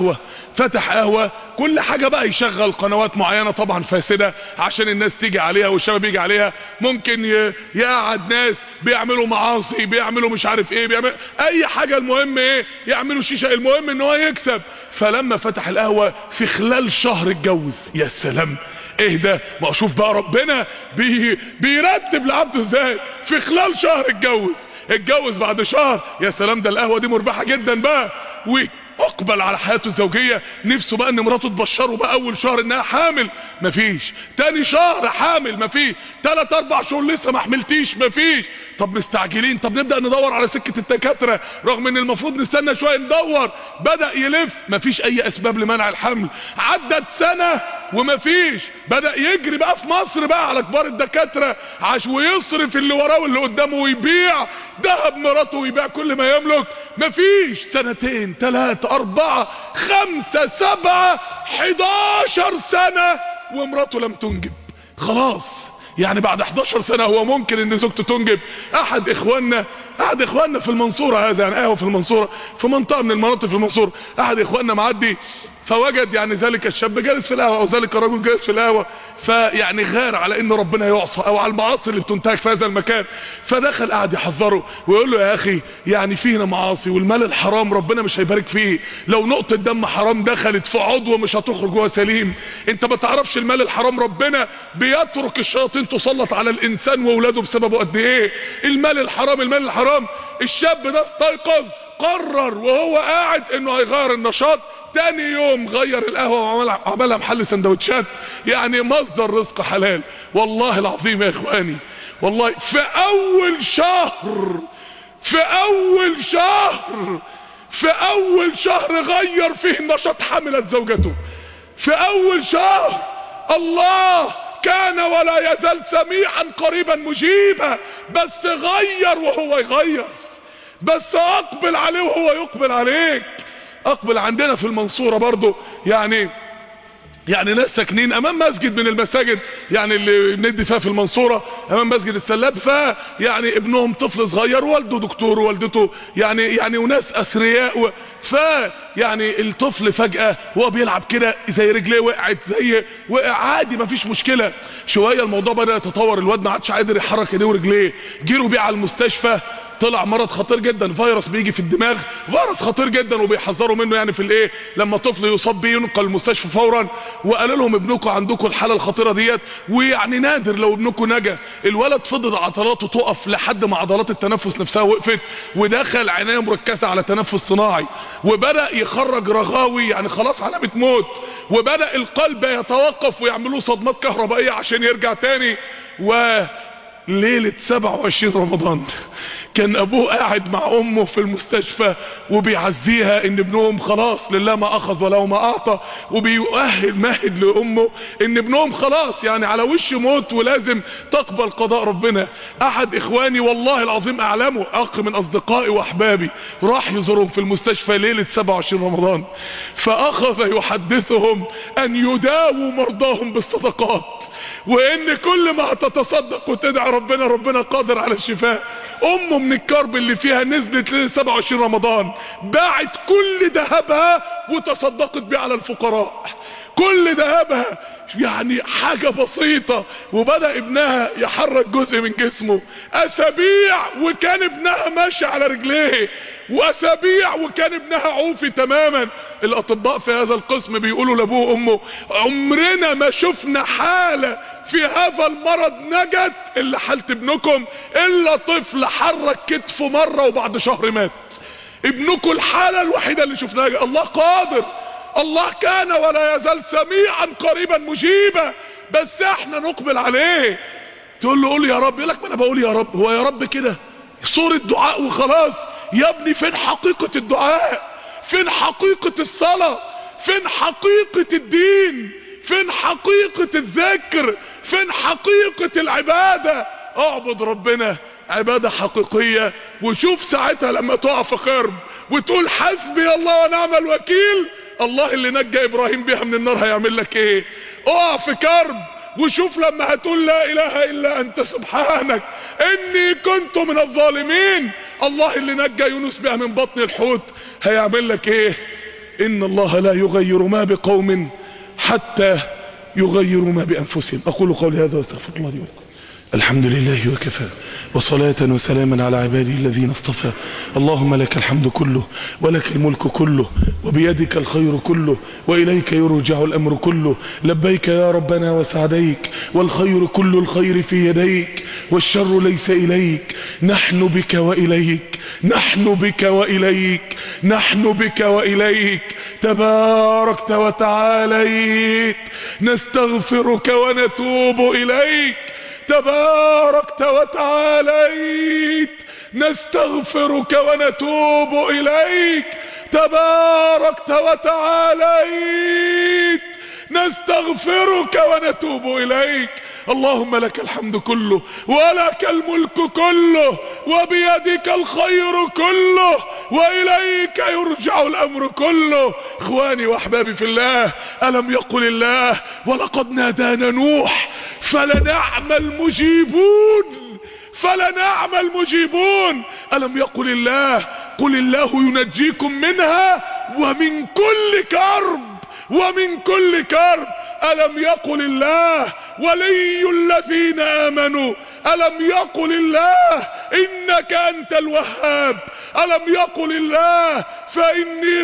فتح قهوة كل حاجة بقى يشغل قنوات معينة طبعا فاسدة عشان الناس تيجي عليها والشباب يجي عليها، ممكن يقعد ناس بيعملوا معاصي، بيعملوا مش عارف ايه، بيعمل اي حاجة، المهم ايه، يعملوا شيشة، المهم ان هو يكسب. فلما فتح القهوة في خلال شهر اتجوز. يا سلام، ايه ده؟ ما اشوف بقى ربنا بيرتب لعبده ازاي. في خلال شهر اتجوز بعد شهر. يا سلام، ده القهوة دي مربحة جدا بقى. واقبل على حياته الزوجية، نفسه بقى ان مراته تبشره بقى اول شهر انها حامل، مفيش. تاني شهر حامل، مفيش. 3-4 شهور لسه ما حملتيش، مفيش. طب مستعجلين، طب نبدأ ندور على سكة الدكاترة رغم ان المفروض نستنى شوية ندور. بدأ يلف، مفيش اي اسباب لمنع الحمل. عدت سنة ومفيش. بدأ يجري بقى في مصر بقى على كبار الدكاترة ويصرف اللي وراه واللي قدامه، ويبيع ذهب مراته ويبيع كل ما يملك، مفيش. 2 3 4 5 7 11 سنة ومراته لم تنجب. خلاص يعني بعد 11 سنة هو ممكن ان زوجته تنجب. احد اخواننا في المنصورة، هذا يعني قهوة في المنصورة في منطقة من المناطق في المنصورة، احد اخواننا معدي فوجد يعني ذلك الشاب جالس في القهوة او ذلك الرجل جالس في القهوة، فيعني غار على ان ربنا يعصى او على المعاصي اللي بتنتهك في هذا المكان. فدخل قاعد يحذره ويقول له يا اخي يعني فينا معاصي، والمال الحرام ربنا مش هيبارك فيه. لو نقطة دم حرام دخلت في عضو مش هتخرج وهو سليم. انت ما تعرفش المال الحرام ربنا بيترك الشياطين تسلط على الانسان واولاده بسببه قد ايه. المال الحرام. الشاب ده استيقظ، قرر وهو قاعد انه هيغير النشاط. تاني يوم غير القهوة وعملها محل سندوتشات، يعني مصدر رزق حلال. والله العظيم يا اخواني، والله في اول شهر غير فيه النشاط، حملت زوجته في اول شهر. الله كان ولا يزال سميعا قريبا مجيبا، بس غير وهو يغير، بس اقبل عليه وهو يقبل عليك. اقبل. عندنا في المنصورة برضو يعني ناس ساكنين امام مسجد من المساجد يعني اللي بندي فيها في المنصورة، امام مسجد السلاب، يعني ابنهم طفل صغير، والده دكتور ووالدته يعني وناس اثرياء، يعني الطفل فجأة وهو بيلعب كده زي رجليه وقعت، وقع عادي مفيش مشكلة. شوية الموضوع بدأ يتطور، الواد ما عادش قادر يحرك ايديه ورجليه، جيروا بيه على المستشفى. طلع مرض خطير جدا، فيروس بيجي في الدماغ، فيروس خطير جدا وبيحذروا منه يعني في الايه لما طفل يصاب بيه ينقل المستشفى فورا. وقالوا لهم ابنكم عندكم الحاله الخطيره ديت، ويعني نادر لو ابنكم نجا. الولد فضل عضلاته تقف لحد ما عضلات التنفس نفسها وقفت، ودخل عنايه مركزه على تنفس صناعي، وبدا يخرج رغاوي يعني خلاص علامه موت، وبدا القلب يتوقف ويعملوا صدمات كهربائيه عشان يرجع تاني. وليله 27 رمضان كان ابوه قاعد مع امه في المستشفى وبيعزيها ان ابنهم خلاص لله ما اخذ وله ما اعطى، مهد لامه ان ابنهم خلاص يعني على وش موت ولازم تقبل قضاء ربنا. احد اخواني والله العظيم اعلمه، اخ من اصدقائي واحبابي، راح يزورهم في المستشفى ليلة 27 رمضان، فاخذ يحدثهم ان يداووا مرضاهم بالصدقات، وان كل ما هتتصدق وتدعي ربنا ربنا قادر على الشفاء. امه من الكرب اللي فيها نزلت ليلة 27 رمضان باعت كل ذهبها وتصدقت بيه على الفقراء، كل ذهبها يعني حاجة بسيطة. وبدأ ابنها يحرك جزء من جسمه، اسابيع وكان ابنها ماشي على رجليه، واسابيع وكان ابنها عوفي تماما. الاطباء في هذا القسم بيقولوا لابوه وامه عمرنا ما شفنا حالة في هذا المرض نجت الا حالة ابنكم، الا طفل حرك كتفه مرة وبعد شهر مات. ابنكم الحالة الوحيدة اللي شفناها. الله قادر، الله كان ولا يزال سميعا قريبا مجيبا، بس احنا نقبل عليه. تقول له قول يا رب، يقول لك ما انا بقول يا رب. هو يا رب كده صورة دعاء وخلاص؟ يا ابني فين حقيقة الدعاء؟ فين حقيقة الصلاة؟ فين حقيقة الدين؟ فين حقيقة الذكر؟ فين حقيقة العبادة؟ اعبد ربنا عبادة حقيقية، وشوف ساعتها لما تقع في كرب وتقول حسبي الله ونعم الوكيل، الله اللي نجى ابراهيم بيها من النار هيعمل لك ايه. اقع في كرب وشوف لما هتقول لا اله الا انت سبحانك اني كنت من الظالمين، الله اللي نجى يونس بيها من بطن الحوت هيعمل لك ايه. ان الله لا يغير ما بقوم حتى يغيروا ما بانفسهم. اقول قولي هذا واستغفر الله لي ولكم. الحمد لله وكفى، وصلاة وسلاما على عباده الذين اصطفى. اللهم لك الحمد كله، ولك الملك كله، وبيدك الخير كله، وإليك يرجع الأمر كله. لبيك يا ربنا وسعديك، والخير كل الخير في يديك، والشر ليس إليك. نحن بك وإليك، نحن بك وإليك، نحن بك وإليك، تباركت وتعاليت. نستغفرك ونتوب إليك، تباركت وتعاليت. نستغفرك ونتوب إليك، تباركت وتعاليت. نستغفرك ونتوب إليك. اللهم لك الحمد كله، ولك الملك كله، وبيدك الخير كله، وإليك يرجع الأمر كله. اخواني واحبابي في الله، ألم يقل الله ولقد نادانا نوح فلنعم المجيبون، فلنعم المجيبون. ألم يقل الله قل الله ينجيكم منها ومن كل كرب، ومن كل كرب. ألم يقل الله ولي الذين آمنوا، ألم يقل الله إنك أنت الوهاب، ألم يقل الله فإني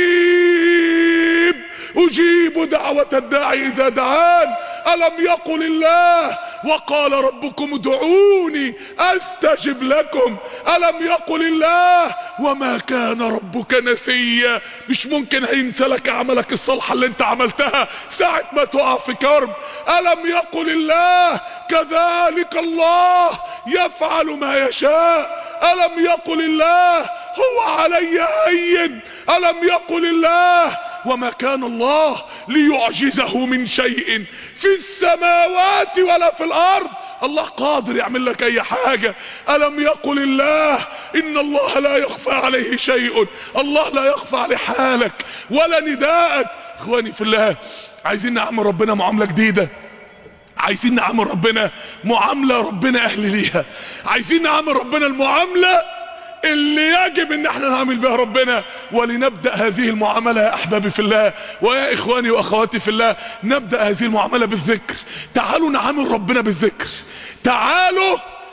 قريب أجيب دعوة الداعي إذا دعان. ألم يقل الله وقال ربكم ادعوني أستجب لكم. ألم يقل الله وما كان ربك نسيا، مش ممكن هينسى لك عملك الصالحة اللي انت عملتها ساعة ما تقع في كرب. ألم يقل الله كذلك الله يفعل ما يشاء. ألم يقل الله هو علي هين. ألم يقل الله وما كان الله ليعجزه من شيء في السماوات ولا في الأرض. الله قادر يعمل لك اي حاجة. ألم يقل الله ان الله لا يخفى عليه شيء، الله لا يخفى عليه حالك ولا نداءك. اخواني في الله، عايزين نعمل ربنا معاملة جديدة، عايزين نعمل ربنا معاملة ربنا اهل ليها، عايزين نعمل ربنا المعاملة اللي يجب ان احنا نعمل بها ربنا. ولنبدأ هذه المعاملة يا احبابي في الله ويا اخواني واخواتي في الله، نبدأ هذه المعاملة بالذكر. تعالوا نعامل ربنا بالذكر، تعالوا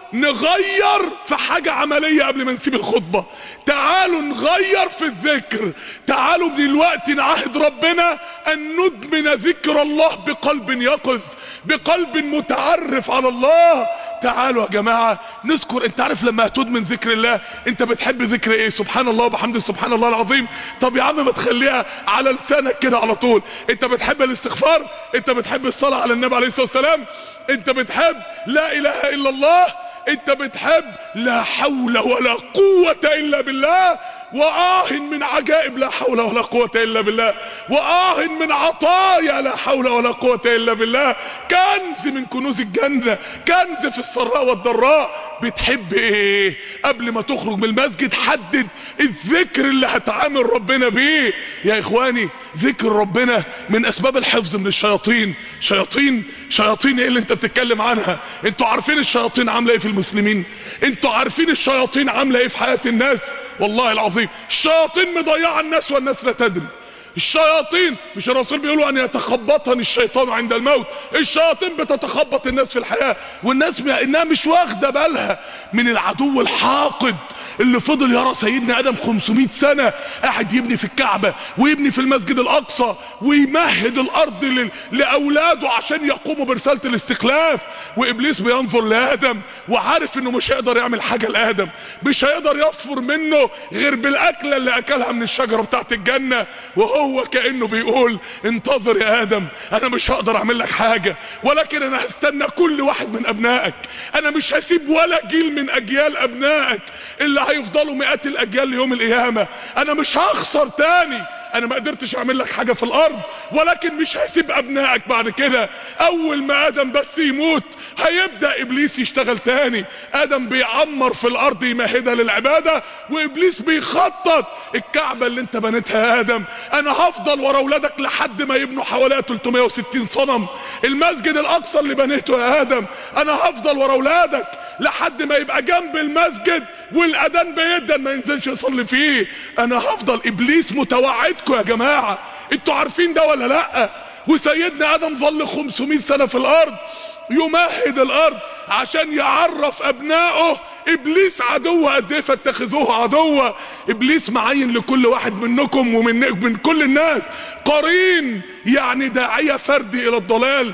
نغير في حاجة عملية قبل ما نسيب الخطبة. تعالوا نغير في الذكر. تعالوا دلوقتي نعهد ربنا ان ندمن ذكر الله بقلب يقظ، بقلب متعرف على الله. تعالوا يا جماعة نذكر. انت عارف لما هتدمن ذكر الله انت بتحب ذكر ايه؟ سبحان الله وبحمده سبحان الله العظيم. طب يا عم ما تخليها على لسانك كده على طول. انت بتحب الاستغفار؟ انت بتحب الصلاة على النبي عليه الصلاة والسلام؟ انت بتحب لا اله الا الله؟ انت بتحب لا حول ولا قوة الا بالله؟ وآه من عجائب لا حول ولا قوة الا بالله، وآه من عطايا لا حول ولا قوة الا بالله، كنز من كنوز الجنة، كنز في السراء والضراء. بتحب ايه؟ قبل ما تخرج من المسجد حدد الذكر اللي هتعامل ربنا بيه. يا اخواني ذكر ربنا من اسباب الحفظ من الشياطين. شياطين ايه اللي انت بتتكلم عنها؟ انتوا عارفين الشياطين عامله ايه في المسلمين؟ انتوا عارفين الشياطين عامله ايه في حياة الناس؟ والله العظيم الشياطين مضيعه الناس والناس لا تدري. الشياطين، مش الرسول بيقولوا ان يتخبطني الشيطان عند الموت؟ الشياطين بتتخبط الناس في الحياة والناس انها مش واخده بالها من العدو الحاقد اللي فضل يرى سيدنا ادم 500 سنة قاعد يبني في الكعبة ويبني في المسجد الاقصى ويمهد الارض لاولاده عشان يقوموا برسالة الاستخلاف. وابليس بينظر لادم وعارف انه مش هيقدر يعمل حاجة لادم، مش هيقدر يصفر منه غير بالاكلة اللي اكلها من الشجرة بتاعت الجنة. وهو كأنه بيقول انتظر يا ادم، انا مش هقدر اعمل لك حاجة، ولكن انا هستنى كل واحد من ابنائك. انا مش هسيب ولا جيل من اجيال ابنائك اللي هيفضلوا مئات الاجيال ليوم القيامة. انا مش هخسر تاني. انا ما قدرتش اعمل لك حاجة في الارض، ولكن مش هسيب ابنائك بعد كده. اول ما ادم بس يموت هيبدأ ابليس يشتغل تاني. ادم بيعمر في الارض يمهدها للعبادة، وابليس بيخطط الكعبة اللي انت بنيتها يا ادم انا هفضل ورا اولادك لحد ما يبنوا حواليها 360 صنم. المسجد الاقصى اللي بنيته يا ادم انا هفضل ورا اولادك لحد ما يبقى جنب المسجد والاذان بيدن ما ينزلش يصلي فيه. انا هفضل. ابليس متوعدكم يا جماعة، انتوا عارفين ده ولا لا؟ وسيدنا ادم ظل 500 سنة في الارض يمهد الارض عشان يعرف ابنائه ابليس عدو قد ايه فاتخذوه عدوا. ابليس معين لكل واحد منكم ومن كل الناس قرين، يعني داعية فردي الى الضلال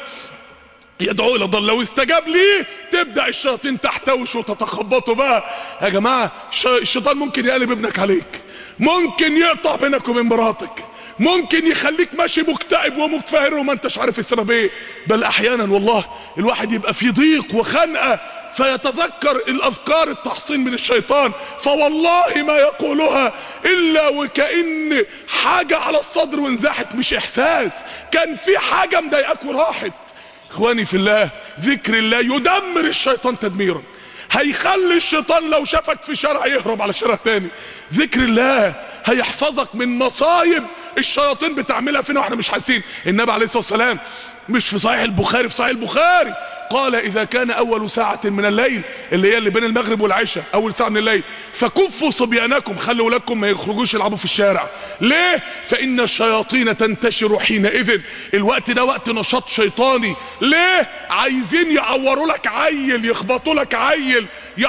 يدعو الى الضلال. لو استجاب ليه تبدأ الشياطين تحتوش وتتخبطوا بقى. يا جماعة الشيطان ممكن يقلب ابنك عليك، ممكن يقطع بينك وبين مراتك، ممكن يخليك ماشي مكتئب ومتفاهر وما انتش عارف السبب ايه. بل احيانا والله الواحد يبقى في ضيق وخنقة فيتذكر الاذكار التحصين من الشيطان، فوالله ما يقولها الا وكأن حاجة على الصدر وانزاحت، مش احساس، كان في حاجة مضايقاك وراحت. اخواني في الله ذكر الله يدمر الشيطان تدميرا، هيخلي الشيطان لو شافك في شارع يهرب على شارع تاني. ذكر الله هيحفظك من مصايب الشياطين بتعملها فينا واحنا مش حاسين. النبي عليه الصلاة والسلام مش في صحيح البخاري، في صحيح البخاري قال اذا كان اول ساعة من الليل اللي هي اللي بين المغرب والعشاء، اول ساعة من الليل، فكفوا صبيانكم، خلوا ولادكم ما يخرجوش يلعبوا في الشارع. ليه؟ فان الشياطين تنتشر حينئذ. الوقت ده وقت نشاط شيطاني. ليه؟ عايزين يعوروا لك عيل، يخبطوا لك عيل،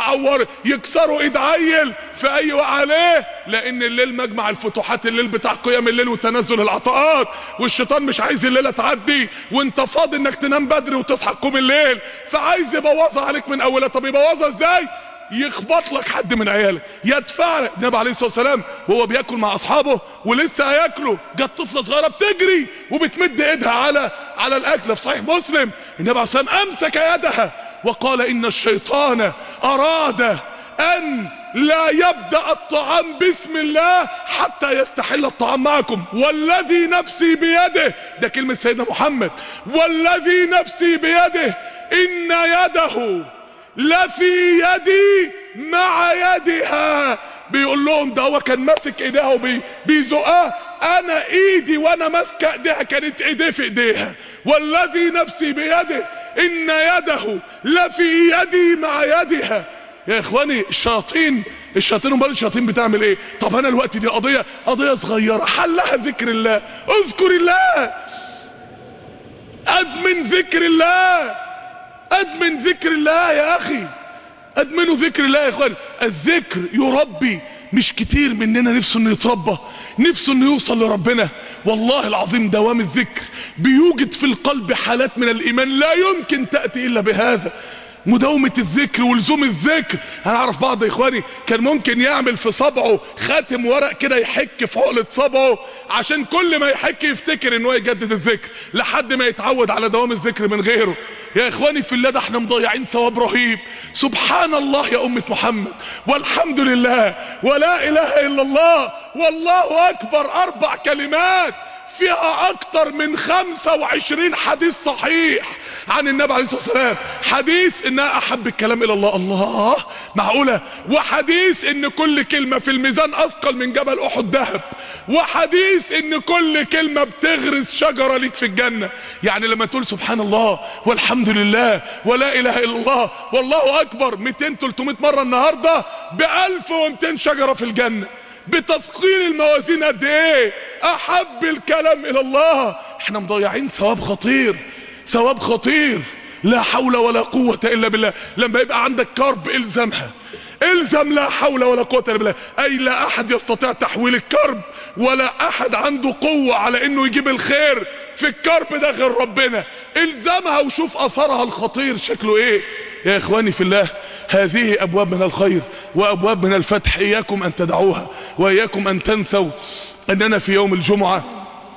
يكسروا ايد عيل في اي وقت. ليه؟ لان الليل مجمع الفتوحات، الليل بتاع قيام الليل وتنزل العطاءات، والشيطان مش عايز الليلة تعدي وانت فاضي انك تنام بدري وتصحى تقوم الليل، فعايز يبوظها عليك من اولها. طب يبوظها ازاي؟ يخبط لك حد من عيالك، يدفع لك. النبي عليه الصلاه والسلام وهو بياكل مع اصحابه ولسه هياكلوا، جت طفله صغيره بتجري وبتمد ايدها على الاكل في صحيح مسلم. النبي عليه الصلاه والسلام امسك يدها وقال ان الشيطان اراد ان لا يبدأ الطعام بسم الله حتى يستحل الطعام معكم، والذي نفسي بيده، ده كلمة سيدنا محمد، والذي نفسي بيده ان يده لفي يدي مع يدها. بيقول لهم ده هو كان ماسك ايديها وبيزقها، انا ايدي وانا ماسكه ايديها كانت ايديه في ايديها. والذي نفسي بيده ان يده لفي يدي مع يدها. يا اخواني الشياطين امال الشياطين بتعمل ايه؟ طب انا الوقت دي قضية صغيرة حلها ذكر الله. اذكر الله، ادمن ذكر الله، ادمن ذكر الله يا اخي. ادمنوا ذكر الله يا اخوان. الذكر يربي. مش كتير مننا نفسه انه يتربى، نفسه انه يوصل لربنا. والله العظيم دوام الذكر بيوجد في القلب حالات من الايمان لا يمكن تأتي الا بهذا. مداومة الذكر ولزوم الذكر. انا اعرف بعض اخواني كان ممكن يعمل في صبعه خاتم ورق كده يحك في عقلة صبعه عشان كل ما يحك يفتكر انه يجدد الذكر لحد ما يتعود على دوام الذكر من غيره. يا اخواني في الله، ده احنا مضيعين ثواب رهيب. سبحان الله يا امة محمد، والحمد لله، ولا اله الا الله، والله اكبر، 4 كلمات فيها اكتر من 25 حديث صحيح عن النبي عليه الصلاة والسلام. حديث انها احب الكلام الى الله، الله معقولة، وحديث ان كل كلمة في الميزان اثقل من جبل احد ذهب، وحديث ان كل كلمة بتغرس شجرة ليك في الجنة. يعني لما تقول سبحان الله والحمد لله ولا اله الا الله والله اكبر 200-300 مرة النهاردة ب1200 شجرة في الجنة. بتثقيل الموازين قد ايه؟ احب الكلام الى الله. احنا مضيعين ثواب خطير، ثواب خطير. لا حول ولا قوة الا بالله. لما يبقى عندك كرب الزمها، الزم لا حول ولا قوة الا بالله. اي لا احد يستطيع تحويل الكرب، ولا احد عنده قوة على انه يجيب الخير في الكرب ده غير ربنا. الزمها وشوف اثرها الخطير شكله ايه. يا اخواني في الله، هذه ابواب من الخير وابواب من الفتح، اياكم ان تدعوها واياكم ان تنسوا اننا في يوم الجمعة،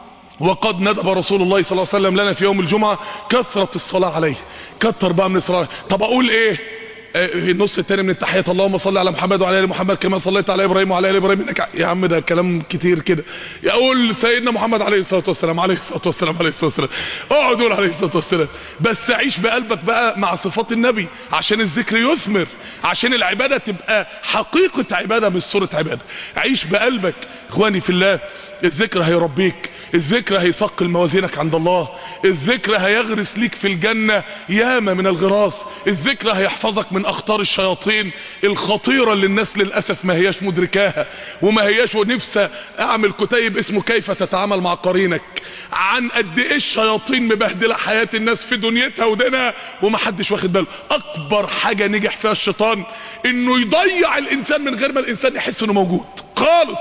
وقد ندب رسول الله صلى الله عليه وسلم لنا في يوم الجمعة كثرة الصلاة عليه. كتر بقى من الصلاة. طب اقول ايه؟ النص الثاني من التحيات اللهم صل على محمد وعلى ال محمد كما صليت على ابراهيم وعلى ال ابراهيم انك، يا عم ده كلام كتير كده. يقول سيدنا محمد عليه الصلاه والسلام، عليه الصلاه والسلام، عليه الصلاه والسلام. اقعد قول عليه الصلاه والسلام، بس عيش بقلبك بقى مع صفات النبي عشان الذكر يثمر، عشان العباده تبقى حقيقه عباده مش صوره عباده. عيش بقلبك. اخواني في الله، الذكر هيربيك، الذكر هيثقل موازينك عند الله، الذكر هيغرس ليك في الجنة ياما من الغراس، الذكر هيحفظك من اخطار الشياطين الخطيرة اللي الناس للأسف ما هياش مدركاها وما هياش. ونفسي اعمل كتيب اسمه كيف تتعامل مع قرينك، عن قد ايه الشياطين مبهدلة حياة الناس في دنيتها ودينها ومحدش واخد باله. اكبر حاجة نجح فيها الشيطان انه يضيع الانسان من غير ما الانسان يحس انه موجود خالص.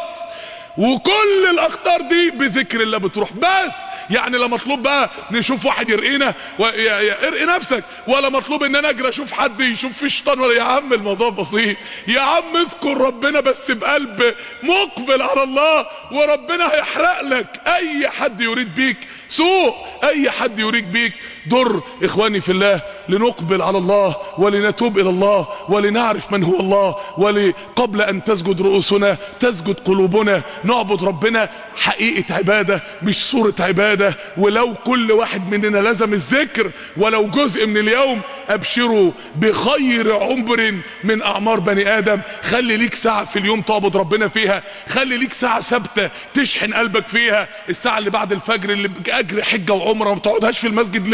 وكل الاخطار دي بذكر الله بتروح. بس يعني لا مطلوب بقى نشوف واحد يرقينا ارقي نفسك، ولا مطلوب ان انا اجري اشوف حد يشوف فيه شيطان، ولا يا عم الموضوع بسيط. يا عم اذكر ربنا بس بقلب مقبل على الله، وربنا هيحرق لك اي حد يريد بيك سوء، اي حد يريد بيك ضر. اخواني في الله، لنقبل على الله ولنتوب الى الله ولنعرف من هو الله، قبل ان تسجد رؤوسنا تسجد قلوبنا. نعبد ربنا حقيقة عبادة مش صورة عبادة. ولو كل واحد مننا لزم الذكر ولو جزء من اليوم، ابشروا بخير عمر من اعمار بني ادم. خلي ليك ساعة في اليوم تعبد ربنا فيها، خلي ليك ساعة ثابتة تشحن قلبك فيها. الساعة اللي بعد الفجر اللي اجر حجة وعمرة ما تقعدهاش في المسجد.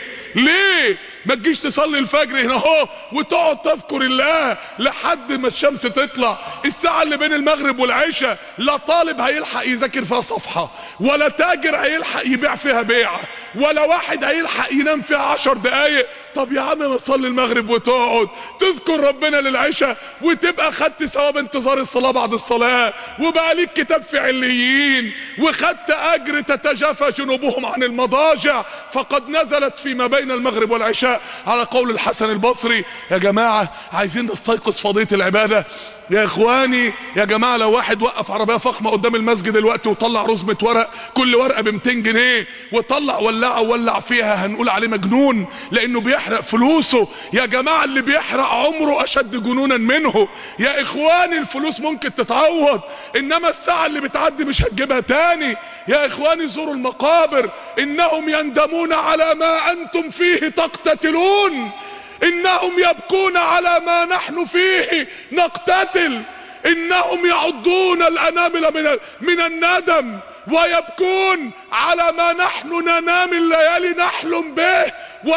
ليه ما تجيش تصلي الفجر هنا اهو وتقعد تذكر الله لحد ما الشمس تطلع؟ الساعة اللي بين المغرب والعشاء لا طالب هيلحق يذاكر فيها صفحة، ولا تاجر هيلحق يبيع فيها بيعة، ولا واحد هيلحق ينام فيها 10 دقايق. طب يا عم ما تصلي المغرب وتقعد تذكر ربنا للعشاء وتبقى خدت ثواب انتظار الصلاة بعد الصلاة، وبقى ليك كتاب في عليين، وخدت اجر تتجافى جنوبهم عن المضاجع فقد نزلت فيما بين المغرب والعشاء على قول الحسن البصري. يا جماعة عايزين نستيقظ فضيلة العبادة. يا اخواني يا جماعة، لو واحد وقف عربية فخمة قدام المسجد دلوقتي وطلع رزمة ورق، كل ورقة ب200 جنيه، وطلع ولاعة وولع فيها، هنقول عليه مجنون لانه بيحرق فلوسه. يا جماعة اللي بيحرق عمره اشد جنونا منه. يا اخواني الفلوس ممكن تتعوض، انما الساعة اللي بتعدي مش هتجيبها تاني. يا اخواني زوروا المقابر، انهم يندمون على ما انتم فيه تقتتلون، انهم يبكون على ما نحن فيه نقتتل، انهم يعضون الانامل من الندم ويبكون على ما نحن ننام الليالي نحلم به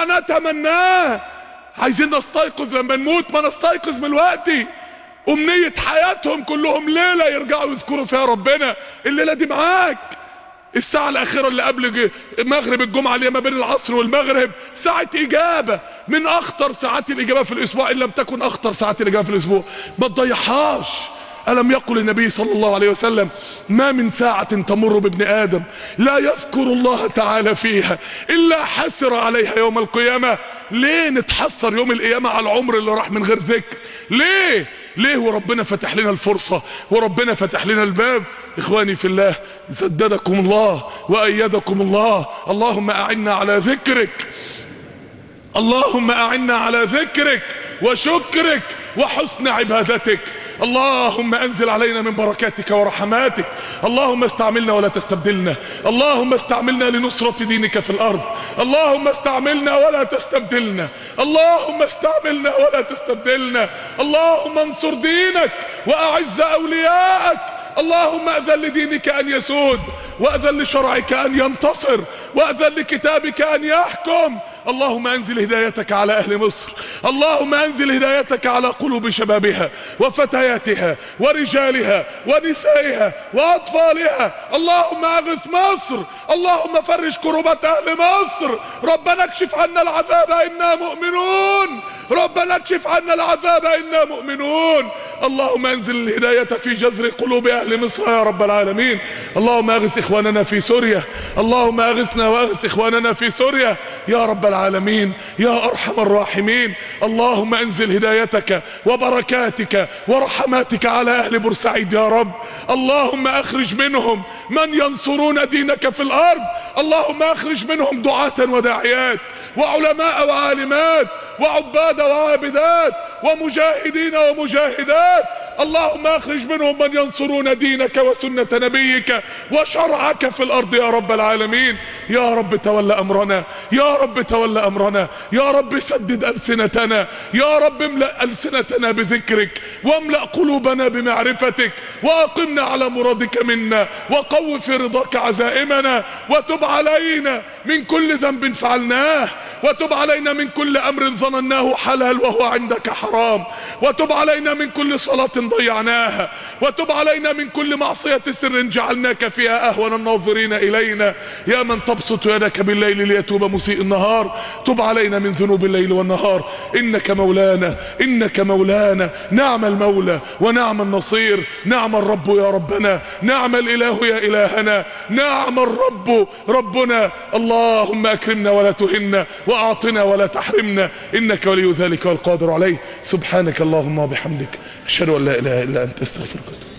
ونتمناه. عايزين نستيقظ لما نموت، ما نستيقظ من الوقت. امنية حياتهم كلهم ليلة يرجعوا يذكروا فيها ربنا. الليلة دي معاك، الساعة الاخيرة اللي قبل مغرب الجمعة اللي هي ما بين العصر والمغرب ساعة اجابة من اخطر ساعات الاجابة في الاسبوع، ان لم تكن اخطر ساعات الاجابة في الاسبوع، ما تضيعهاش. ألم يقل النبي صلى الله عليه وسلم ما من ساعة تمر بابن آدم لا يذكر الله تعالى فيها إلا حسر عليها يوم القيامة. ليه نتحسر يوم القيامة على العمر اللي راح من غير ذكر؟ ليه وربنا فتح لنا الفرصة وربنا فتح لنا الباب. إخواني في الله، سددكم الله وأيدكم الله. اللهم أعنا على ذكرك، اللهم أعنا على ذكرك وشكرك وحسن عبادتك. اللهم انزل علينا من بركاتك ورحماتك. اللهم استعملنا ولا تستبدلنا. اللهم استعملنا لنصرة دينك في الارض. اللهم استعملنا ولا تستبدلنا. اللهم استعملنا ولا تستبدلنا. اللهم انصر دينك واعز اولياءك. اللهم اذن لدينك ان يسود، واذن لشرعك ان ينتصر، واذن لكتابك ان يحكم. اللهم انزل هدايتك على اهل مصر. اللهم انزل هدايتك على قلوب شبابها وفتياتها ورجالها ونسائها واطفالها. اللهم اغث مصر. اللهم فرج كربات اهل مصر. ربنا اكشف عنا العذاب انا مؤمنون. ربنا اكشف عنا العذاب انا مؤمنون. اللهم انزل الهداية في جذر قلوب اهل مصر يا رب العالمين. اللهم اغث اخواننا في سوريا. اللهم اغثنا واغث اخواننا في سوريا يا رب العالمين يا ارحم الراحمين. اللهم انزل هدايتك وبركاتك ورحماتك على اهل بورسعيد يا رب. اللهم اخرج منهم من ينصرون دينك في الارض. اللهم اخرج منهم دعاة وداعيات وعلماء وعالمات وعباد وعابدات ومجاهدين ومجاهدات. اللهم اخرج منهم من ينصرون دينك وسنة نبيك وشرعك في الارض يا رب العالمين. يا رب تولى امرنا، يا رب تولى امرنا، يا رب سدد السنتنا، يا رب املأ السنتنا بذكرك واملأ قلوبنا بمعرفتك، واقمنا على مرادك منا، وقو في رضاك عزائمنا، وتب علينا من كل ذنب فعلناه، وتب علينا من كل امر ظنناه حلال وهو عندك حرام، وتب علينا من كل صلاة ضيعناها، وتب علينا من كل معصية سر جعلناك فيها اهون الناظرين الينا. يا من تبسط يدك بالليل ليتوب مسيء النهار، تب علينا من ذنوب الليل والنهار. انك مولانا، انك مولانا، نعم المولى ونعم النصير، نعم الرب يا ربنا، نعم الاله يا الهنا، نعم الرب ربنا. اللهم اكرمنا ولا تهنا، واعطنا ولا تحرمنا، انك ولي ذلك والقادر عليه. سبحانك اللهم وبحمدك، اشهد ان لا اله الا انت، استغفرك.